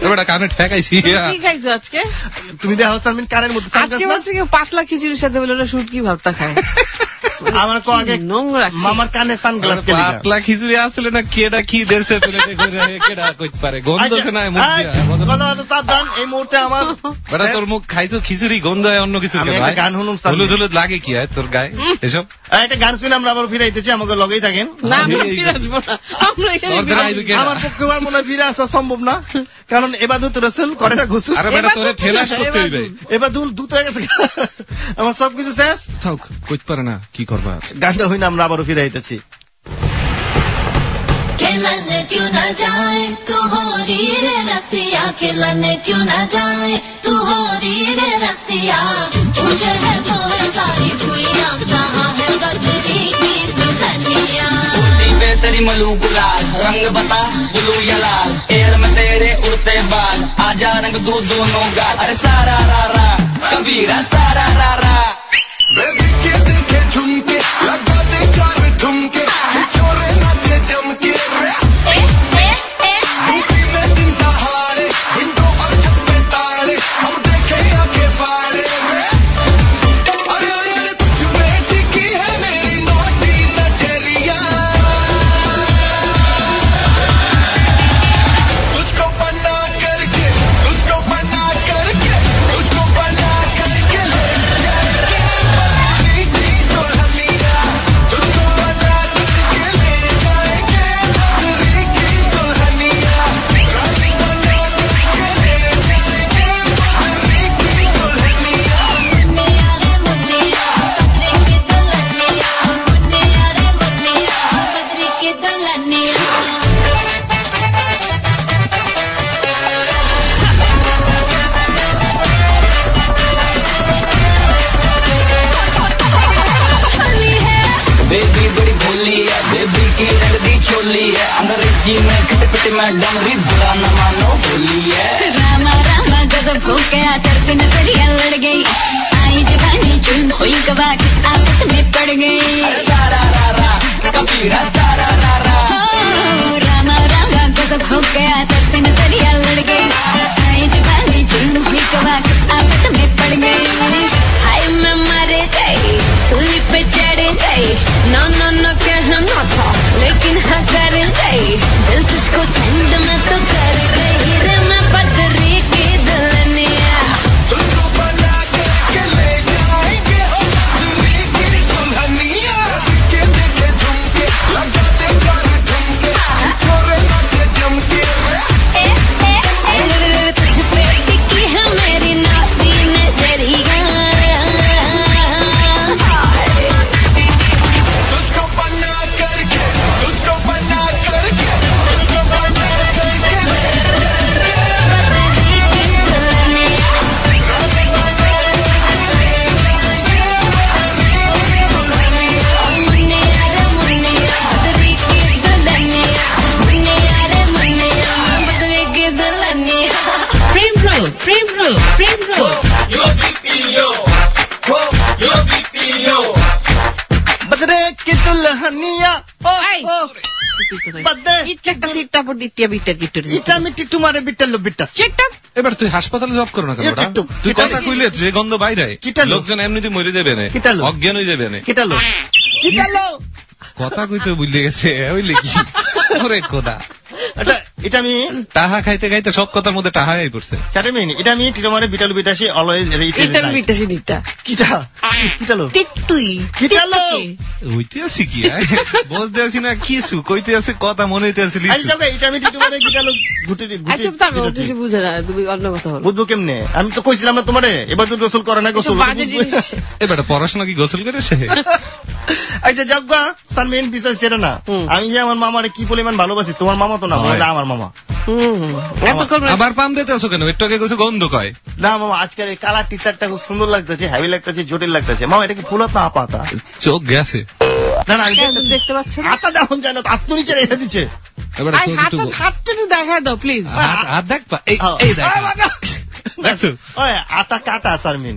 বেটা কানে ঠেকাইছি। কি খাইছো আজকে? তুমি দেখো সালমিন কানের মধ্যে আজকে বলছে কি পাতলা খিচুড়ির সাথে বলে শুটকি ভর্তা খায়। আমার কো আগে নোংরা মামার কানে সানগ্লাস কে দিলা? পাতলা খিচুড়ি আসলে না কেডা কি দেশে প্লেটে করে কেডা কইতে পারে গন্ধ আছে না মুখ দিয়া। কথা সাবধান, এই মুহূর্তে আমার বেটা তোর মুখ খাইছো খিচুড়ি গন্ধ হয় অন্য কিছু আমি একটা গান শুনুম হলুদ হলুদ লাগে কি হয় তোর গায়ে এসব? একটা গান শুনে আমরা আবার ফিরাইতেছি, আমাকে লগেই থাকেন। না আমি ফিরে আসবো না, আমরা এখানে আমার পক্ষে আর মনে হয় ফিরে আসা সম্ভব না, কারণ এবাদত রাসূল করে না গোসল। আরে বেটা তোরে ঠেলাস করতে হইবে, এবার দুল দুধ হয়ে গেছে আমার সবকিছু শেষ। তাও কইতে পারে না কি করবা। গানটা হই না আমরা আবারও ফিরাইতেছি। खेलने क्यों न जाए तू हो री रे रसिया, खेलने क्यों न जाए तू हो री रे रसिया, मुझे है मोर सारी भुइया, कहाँ है बदरी की दुल्हनिया। उड़ती पे तेरी मलू गुलाल, रंग बता ब्लू या लाल, एयर में तेरे उड़ते बाल, आजा रंग दो दोनों गाल, अरे सारा रा रा कबीरा सारा रा रा। बेबी के दिल के झुमके लगा दे चार ठुमके, छोरे नाचे जमके, यूपी में दिन दहाड़े विंडो और छत पे ताले, हम देखे आके फाड़े। अरे अरे तुझ में टिकी है मेरी नौटी नजरिया, तुझको बना करके तुझको बना करके तुझको बना करके ले जाएंगे दुल्हनिया, तुझको बना करके ले जाएंगे बदरी की दुल्हनिया, रानी बना करके ले जाएंगे बदरी की दुल्हनिया। मुन्निया रे मुन्निया बदरी की दुल्हनिया, मुन्निया रे मुन्निया बदरी की दुल्हनिया। बेबी बड़ी भोली है, बेबी की रगड़ी छोली है, अंग्रेजी में खिट पिट में डमरी, बुरा न मानो होली है। रामा रामा गजब हो गया, दर्द नजरिया लड़ गई, आई जवानी चुन हुई गवा की आपस में पड़ गई, सारा रा रा कबीरा सारा रा रा। रामा रामा गजब हो गया, दर्द नजरिया लड़ गई, आई जवानी चुन हुई गवा की आपस में पड़ गई, हाय मैं मरे गई सूली पे चढ़ गई, नो नो नो कहना था लेकिन हाँ कर गई, दिल तुझको ठंड में तो कर रही रे मैं बदरी की दुल्हनिया, तुझको बना करके ले जाएंगे बदरी की दुल्हनिया। के देखे झुमके लगाते चार ठुमके, छोरे नाचे जमके, तुझ पे टिकी है मेरी नासी नजरिया, तुझको बना करके तुझको बना करके तुझको बना करके बदरी की दुल्हनिया, रानी बना मुन्निया रे मुन्निया बदरी की दुल्हनिया, मुन्निया रे मुन्निया बदरी की दुल्हनिया। প্রেম রোল, প্রেম রোল, প্রেম রোল। Yo BPO, yo BPO, Badri की दुल्हनिया ओ এই, ओ बदरे ইটটা টিটটা দিতিয়া বিটটা গিট্টু ইটা আমি টিটু মারে বিট্টালো বিট্টা চেকটা। এবার তুই হাসপাতালে জব করো না কেন? ওটা? একটু, তুই কিটা কথা লো? কইলে যে গন্ধ বাইরে কিটা লো? লোকজন এমনিতে মরে যাবে না, কিটা লো? অজ্ঞান হয়ে যাবে না। কিটালো কিটালো কথা কইতে ভুলে গেছে হইলে কি ওরে খোদা। এটা এটা আমি টাহা খাইতে খাইতে সব কথার মধ্যে টাহাই পড়ছে। চারমিন এটা আমি টিটু মারে বিটালো বিটাসি অলওয়েজ এটা বিটাসি নিটা কিটা কিটালো টিটুই কিটালো হইতে আছি কি বলতে আছি না কিছু কইতে আছে কথা মনে হইতে আছে আই যাও এটা আমি টিটু মারে কিটালো গুটি আচ্ছা তাও কিছু বুঝে না, তুমি অন্য কথা বলো। বুঝবো কেমনে? আমি তো কইছিলাম না তোমারে এবার তো গোসল করে না গোসল বাজে জিনিস। এবার পড়াশোনা কি গোসল করেছে? আচ্ছা যাজ্ঞা সালমিন বিশ্বাস ছেড়ে না, আমি যে আমার মামারে কি পরিমাণ ভালোবাসি, তোমার মামা তো না, ওটা আমার মামা। এত করবে আবার পাম দিতে আছো কেন? একটু আগে কইছো গন্ধ কয়। না মামা আজকের এই কালার টি শার্টটা খুব সুন্দর লাগতেছে, হেভি লাগতেছে, জটিল লাগতেছে। মামা এটা কি ফুলত না পাতা? চোখ গেছে। না না দেখতে পাচ্ছ না? হাতটা যখন যায় না হাত তো নিচে রেখে দিচ্ছে। এবার আই হাতটা একটু দেখা দাও প্লিজ। হাত দেখ এই এই দেখ দেখছো? ওই আতা কাটা সালমিন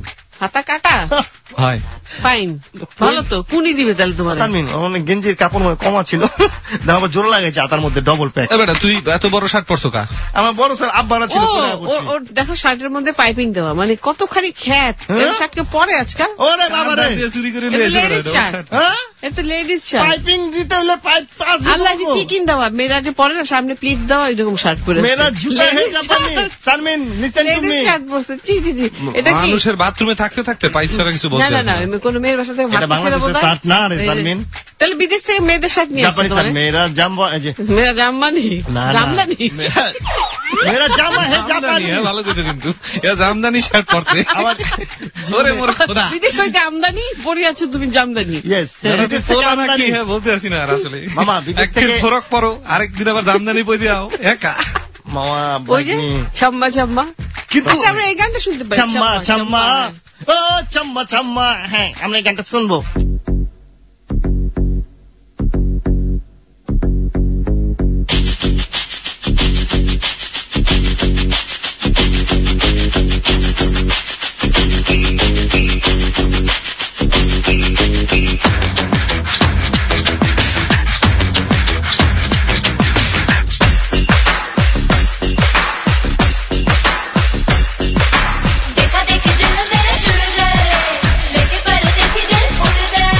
হাতা কাটা হয় ফাইন, ভালো তো। কুনি দিবে তাহলে তোমার? তানমিন অনেক গেঞ্জির কাপড় মনে হয় কমা ছিল, আমার জোর লাগাইছে তার মধ্যে ডবল প্যাক। বেটা তুই এত বড় শার্ট পরছো কা? আমার বড় স্যার আব্বারা ছিল, ওর দেখো শার্টের মধ্যে পাইপিং দেওয়া, মানে কতখানি খ্যাত। শার্ট কেউ পরে আজকাল? ওরে বাবা রে, চুরি করে লেডিস শার্ট, এটা লেডিস শার্ট। পাইপিং দিতে হলে পাইপ পাস। আল্লাহ কি কিন দেওয়া, মেয়েরা যে পরে না সামনে প্লিট দেওয়া, এরকম শার্ট পরে মেয়েরা জুতা হে জাপানি। Tanmin listen to me, shirt পরছে। জি জি জি, এটা কি মানুষের বাথরুমে থাকতে থাকতে পাইপ ছাড়া কিছু বলতে? না না না, কোন মেয়ের বাসা থেকে ভাত খেতে বলতে শার্ট না রে তানমিন। তাহলে বিদেশ থেকে মেয়েদের শার্ট নিয়ে আসছে জাপানি মেয়েরা জামা, এই যে মেয়েরা জামদানি, জামদানি, মেয়েরা জামা হে জাপানি। ভালো কিছু কিন্তু এরা জামদানি শার্ট পরছে। ওরে মোর খোদা, বিদেশ হইতে আমদানি পরে আছো তুমি জামদানি। ইয়েস, তোরা নাকি? হ্যাঁ বলতে আসি না আর আসলে মামা বিদেশ থেকে ফরক পরো, আরেকদিন আবার জামদানি পরে দাও একা। মামা ওই যে ছাম্মা ছাম্মা, কিন্তু আমরা এই গানটা শুনতে পাই, ছাম্মা ছাম্মা, ও ছাম্মা ছাম্মা। হ্যাঁ আমরা এই গানটা শুনবো। देखा देखी दिल मेरा जुड़ गए, लेके परदेसी दिल उड़ गए।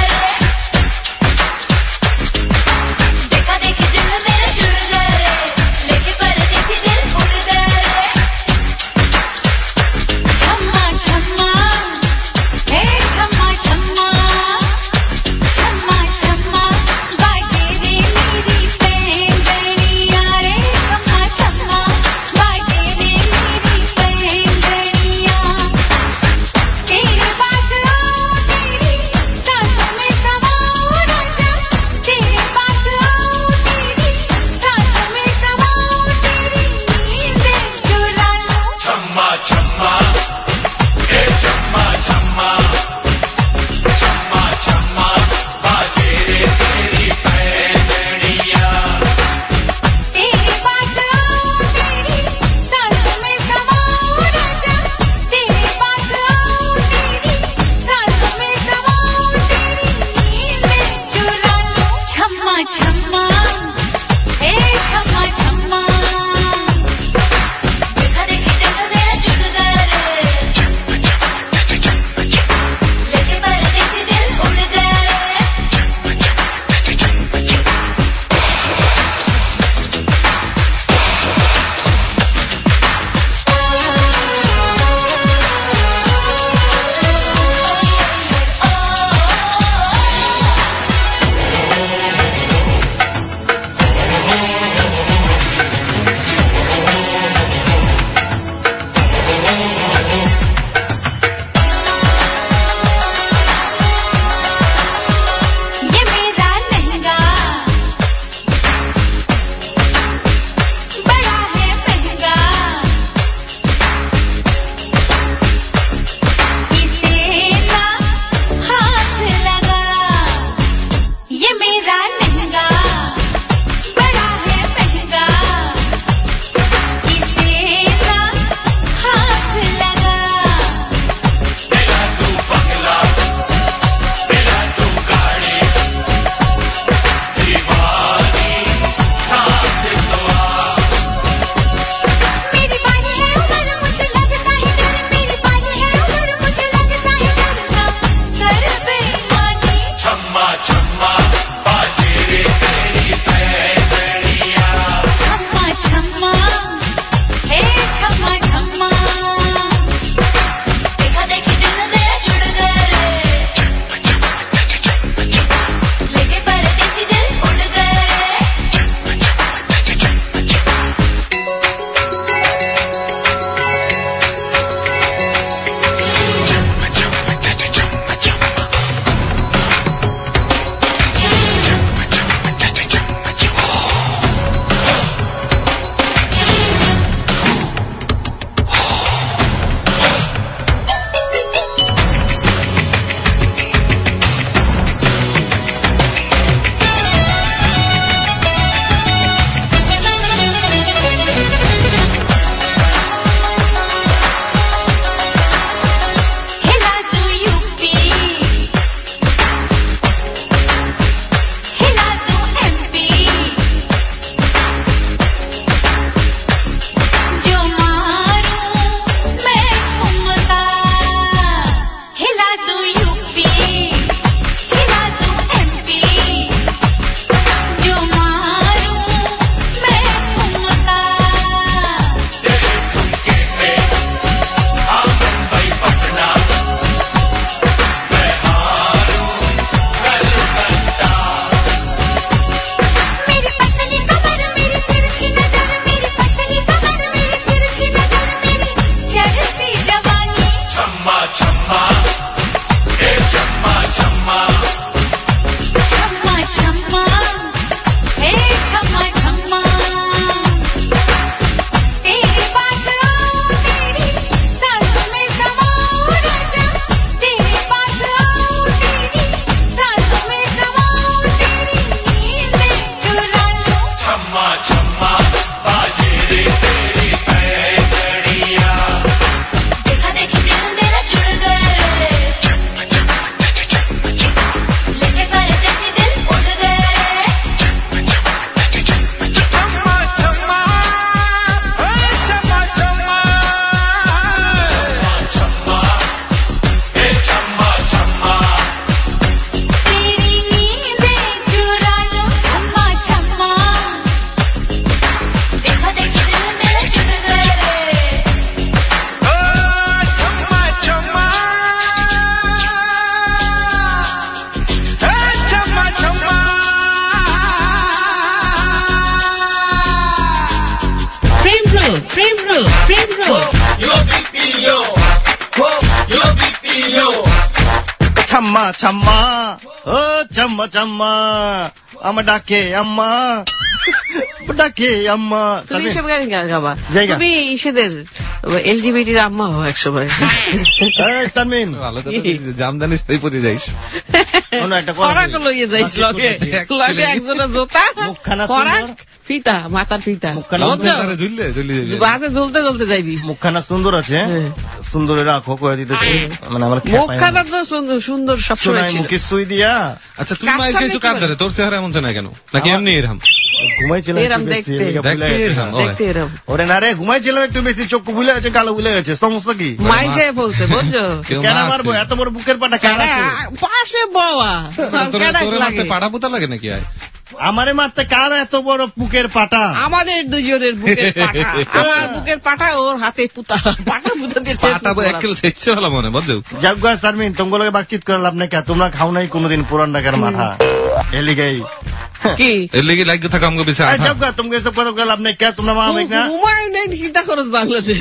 ছাম্মা ছাম্মা ও ছাম্মা ছাম্মা আমার ডাকে আম্মা ডাকে আম্মা। তুমি সব গান গাবা, জায়গা। তুমি ইসেদের এলজিবিটির আম্মা হো এক সময়। তানমিন জামদানি স্থায়ী পরে যাইস, একটা কথা খরাক লইয়ে যাইস, লগে লগে একজনের জোতা, মুখখানা খরাক, ফিতা, মাথার ফিতা, বাসে ঝুলতে ঝুলতে যাইবি। মুখখানা সুন্দর আছে, সুন্দর রাখো কয়ে দিতেছে, মানে আমার মুখখানা তো সুন্দর সুন্দর সবসময় ছিল। মুখে সুই দিয়া। আচ্ছা তুমি মাইর কিছু কার ধরে, তোর চেহারা এমন না কেন, নাকি এমনি এরকম ঘুমাইছিলাম দেখতে এরম? ওরে না রে, ঘুমাইছিলাম একটু বেশি, চোখ ভুলে গেছে, গালো ভুলে গেছে, সমস্যা কি? মাই খেয়ে বলছে, বুঝছো? কেন মারবো? এত বড় বুকের পাটা কেন পাশে বাবা পাটা পুতা লাগে নাকি? আমারে মারতে কার এত বড় বুকের পাটা? আমাদের দুজনের বুকের পাটা, আমার বুকের পাটা, ওর হাতে পুতা, পাটা পুতা দিয়ে ভালো মনে বুঝছো। যাক গা শারমিন, তোমাগুলোকে বাতচিত করে লাভ নাই, তোমরা খাও নাই কোনোদিন পুরান ঢাকার মাথা, এলিগাই কি এলিগি লাগতে থাকা আমাকে বেশি। যাক গা, তোমাকে এসব কথা বলে লাভ নাই, তোমরা মা না হুমায়ুন চিন্তা করছ বাংলাদেশ,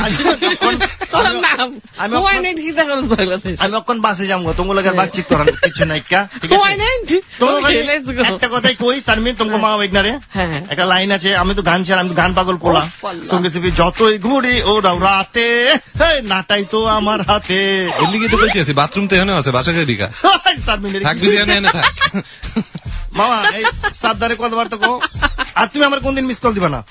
আমি অক্ষণ বাসে যাবো, তোমাগুলোকে বাতচিত করার কিছু নাই। একটা কথাই কই শারমিন, তোমাকে মা বেগনারে একটা লাইন আছে, আমি তো গান ছিলাম, আমি তো গান পাগল পোলা, সঙ্গে সঙ্গে যতই ঘুরি ওরাও রাতে, নাটাই তো আমার হাতে। এলিগি তো কইতেছি, বাথরুম তো এখানে আছে, বাসা যাই দিকা থাকবি, এনে থাক মামা, এই সাবধানে কথাবার্তা কো। আর তুমি আমার কোনদিন মিস কল দিবা না,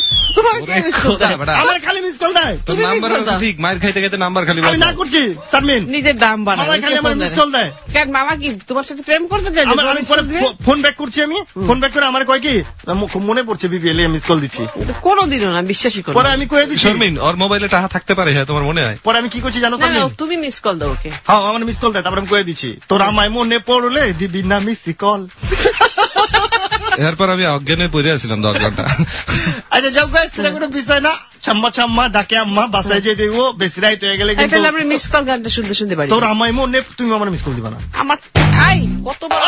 আমার খালি মিস কল দেয়। তোর নাম্বার ঠিক, মায়ের খাইতে খাইতে নাম্বার খালি আমি না করছি শারমিন, নিজের দাম বাড়ায়, আমার খালি আমার মিস কল দেয়। কেন মামা কি তোমার সাথে প্রেম করতে চাই? আমি পরে ফোন ব্যাক করছি, আমি ফোন ব্যাক করে আমার কয় কি মনে পড়ছে বিপিএল মিস কল দিচ্ছি, কোনোদিনও না, বিশ্বাসই করো। পরে আমি কয়ে দিচ্ছি শারমিন ওর মোবাইলে টাকা থাকতে পারে, হ্যাঁ তোমার মনে হয়? পরে আমি কি করছি জানো? তুমি মিস কল দাও ওকে। হ্যাঁ আমার মিস কল দেয়, তারপরে আমি কয়ে দিচ্ছি তোর আমায় মনে পড়লে দিবি না মিস কল। এরপর আমি অজ্ঞানে পড়ে আসছিলাম 10 ঘন্টা। আচ্ছা যাও গাইস, সেটা কোনো বিষয় না। ছাম্মা ছাম্মা ডাকে আম্মা, বাসায় যেয়ে দেখবো বেশি রাইত হয়ে গেলে কিন্তু আমরা মিস কল গানটা শুনতে শুনতে পারি। তোর আমায় মনে, তুমি আমার মিস কল দিবা না। আমার কত বড়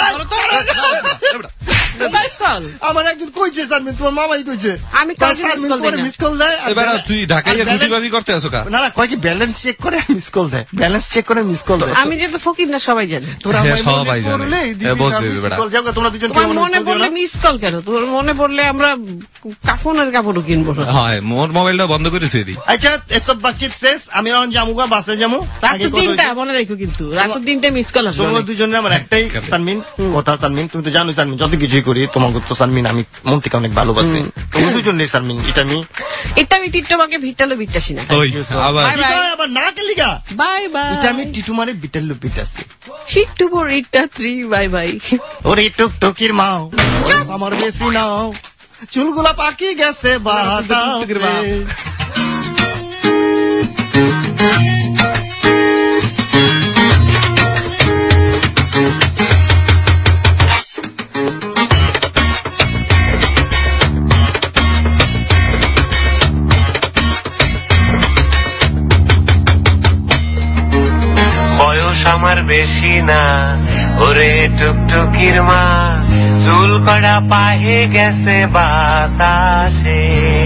মিস কল আমার একদিন কইছে শারমিন, তোমার মামাই কইছে আমি কাউকে মিস কল দেয়। এবার তুই ঢাকায় খুঁটিবাজি করতে আসো কা? না না, কয় কি ব্যালেন্স চেক করে মিস কল দেয়, ব্যালেন্স চেক করে মিস কল দেয়। আমি যেহেতু ফকির না, সবাই জানে। তোর আমায় সবাই জানে, যাও তোমরা দুজন মনে পড়লে মিস কল কেন? তোর মনে পড়লে আমরা কাফনের কাপড়ও কিনবো। হয়, মোর মোবাইলটা বন্ধ করে থুই দিই। আচ্ছা এসব বাতচিত শেষ, আমি এখন যাবো বাসে যাবো। রাত 3টা মনে রাখো, কিন্তু রাত 3টা মিস কল আসবে। তোমরা দুজনের আমার একটাই শারমিন কথা, শারমিন তুমি তো জানো শারমিন, যত কিছুই করি তোমাকে তো শারমিন আমি মন থেকে অনেক ভালোবাসি। তোমরা দুজন নেই শারমিন, এটা আমি টিটুমাকে ভিটালো বিটাসি না। আবার না কেলিগা বাই বাই, এটা আমি টিটুমারে বিটালো বিটাসি। হিটু ফর ইটা 3 বাই বাই। ওরে টুকটুকির মাও আমার বেশি নাও, চুলগুলা পাকি গেছে বাতাসে। বয়স আমার বেশি না, ওরে টুকটুকির মা, চুল কড়া পাহে গেছে বাতাসে।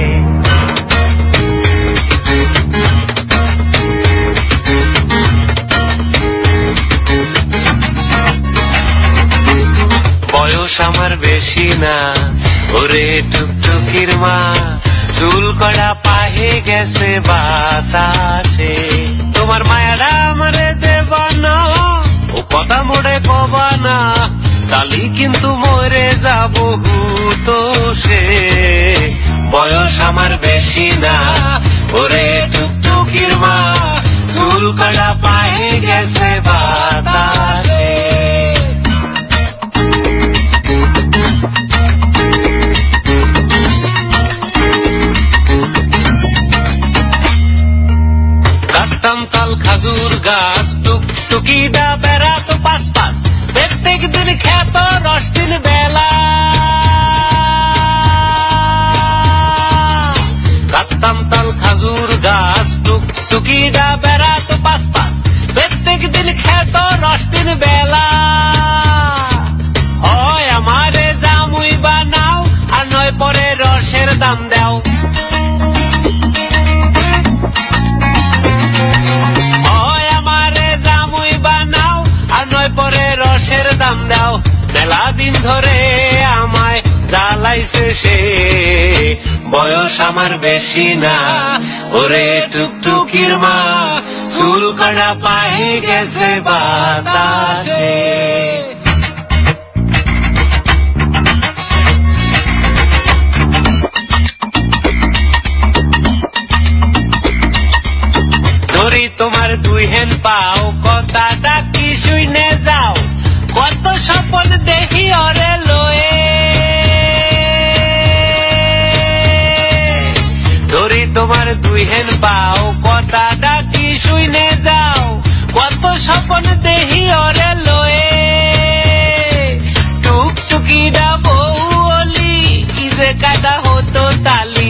বয়স আমার বেশি না, ওরে টুকটুকির মা, চুল কড়া পাহে গেছে বাতাসে। তোমার মায়ারা আমারে দেবা না, ও কথা মোড়ে কবা না, কালি কিন্তু মরে যাব তো সে। বয়স আমার বেশি না, ওরে টুকটুকির মা, চুল কড়া পাহে গেছে বাতাসে। কাটতাম তাল খাজুর গাছ, টুকটুকিটা বেড়াতো পাঁচ পাঁচ, প্রত্যেক দিন খেত 10 দিন বেলা। কাটতাম তাল খাজুর গাছ, টুকটুকিটা বেড়াতো পাঁচ পাঁচ, প্রত্যেক দিন খেত 10 দিন বেলা। হয় আমারে জামুই বানাও, আর নয় পরে রসের দাম দাও। বয়স আমার বেশি না, ওরে টুকটুকির মা, চুল কাটা পায়ে গেছে বাতাসে। ধরি তোমার দুই হেন পাও, কথাটা কি শুনে যাও, কত স্বপ্ন দেখি ওরে লয়ে। ধরি তোমার দুই হেন পাও, কথাটা কি শুনে যাও, কত স্বপ্ন দেখি ওরে লয়ে। টুকটুকিরা বউ অলি, কি যে কাদা হতো তালি।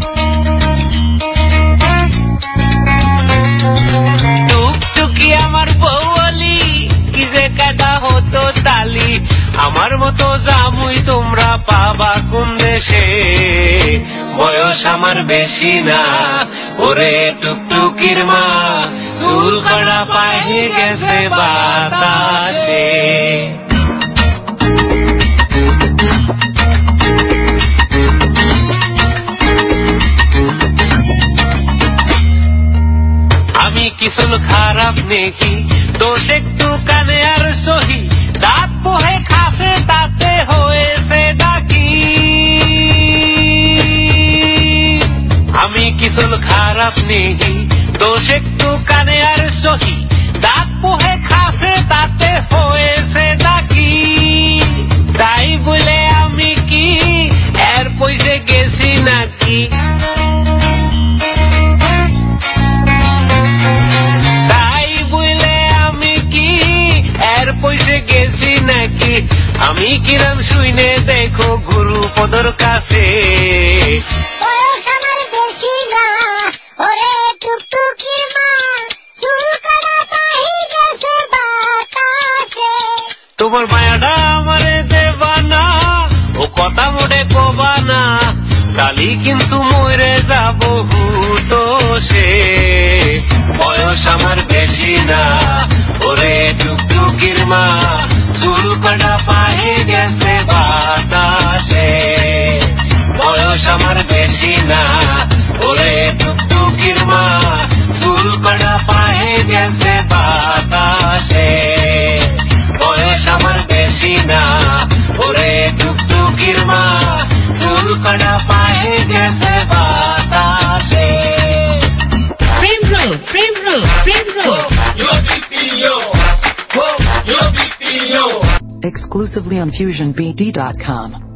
টুকটুকি আমার বউ অলি, কি যে কাদা হতো তালি। আমার মতো জামুই তোমরা পাবা কোন দেশে, বয়স আমার বেশি না, ওরে টুকটুকির মা, চুল কাটা পায়ে গেছে বাতাসে। আমি কিসুল খারাপ নেকি, দোষ একটু কানে আর সহি, দাঁত পোহে খাসে তাতে হয়েছে ডাকি। আমি কিসুল খারাপ নেকি, দোষ একটু কানে আর সহি, দাঁত পোহে খাসে তাতে হয়েছে ডাকি। তাই বলে আমি কি এর পয়সে গেছি নাকি, গেছি নাকি। আমি কিরম শুইনে দেখো গুরু পদর কাছে, বয়স আমার বেশি না, ওরে টুকটুকির মা, চুল কাটা পায়ে গেছে বাতাসে। তোমার মায়াটা আমারে দেবা না, ও কথা মোড়ে কবা না, কালি কিন্তু মরে যাব হুতো সে। বয়স আমার বেশি না, ওরে টুকটুকির মা, চুল কাটা পায়ে গেছে বাতাসে। বয়স আমার বেশি না, ওরে টুকটুকির মা, চুল কাটা পায়ে গেছে বাতাসে। বয়স আমার বেশি না, ওরে টুকটুকির মা, চুল কাটা পায়ে গেছে বাতাসে। প্রেম রোগ, প্রেম রোগ, প্রেম রোগ। Exclusively on FusionBD.com.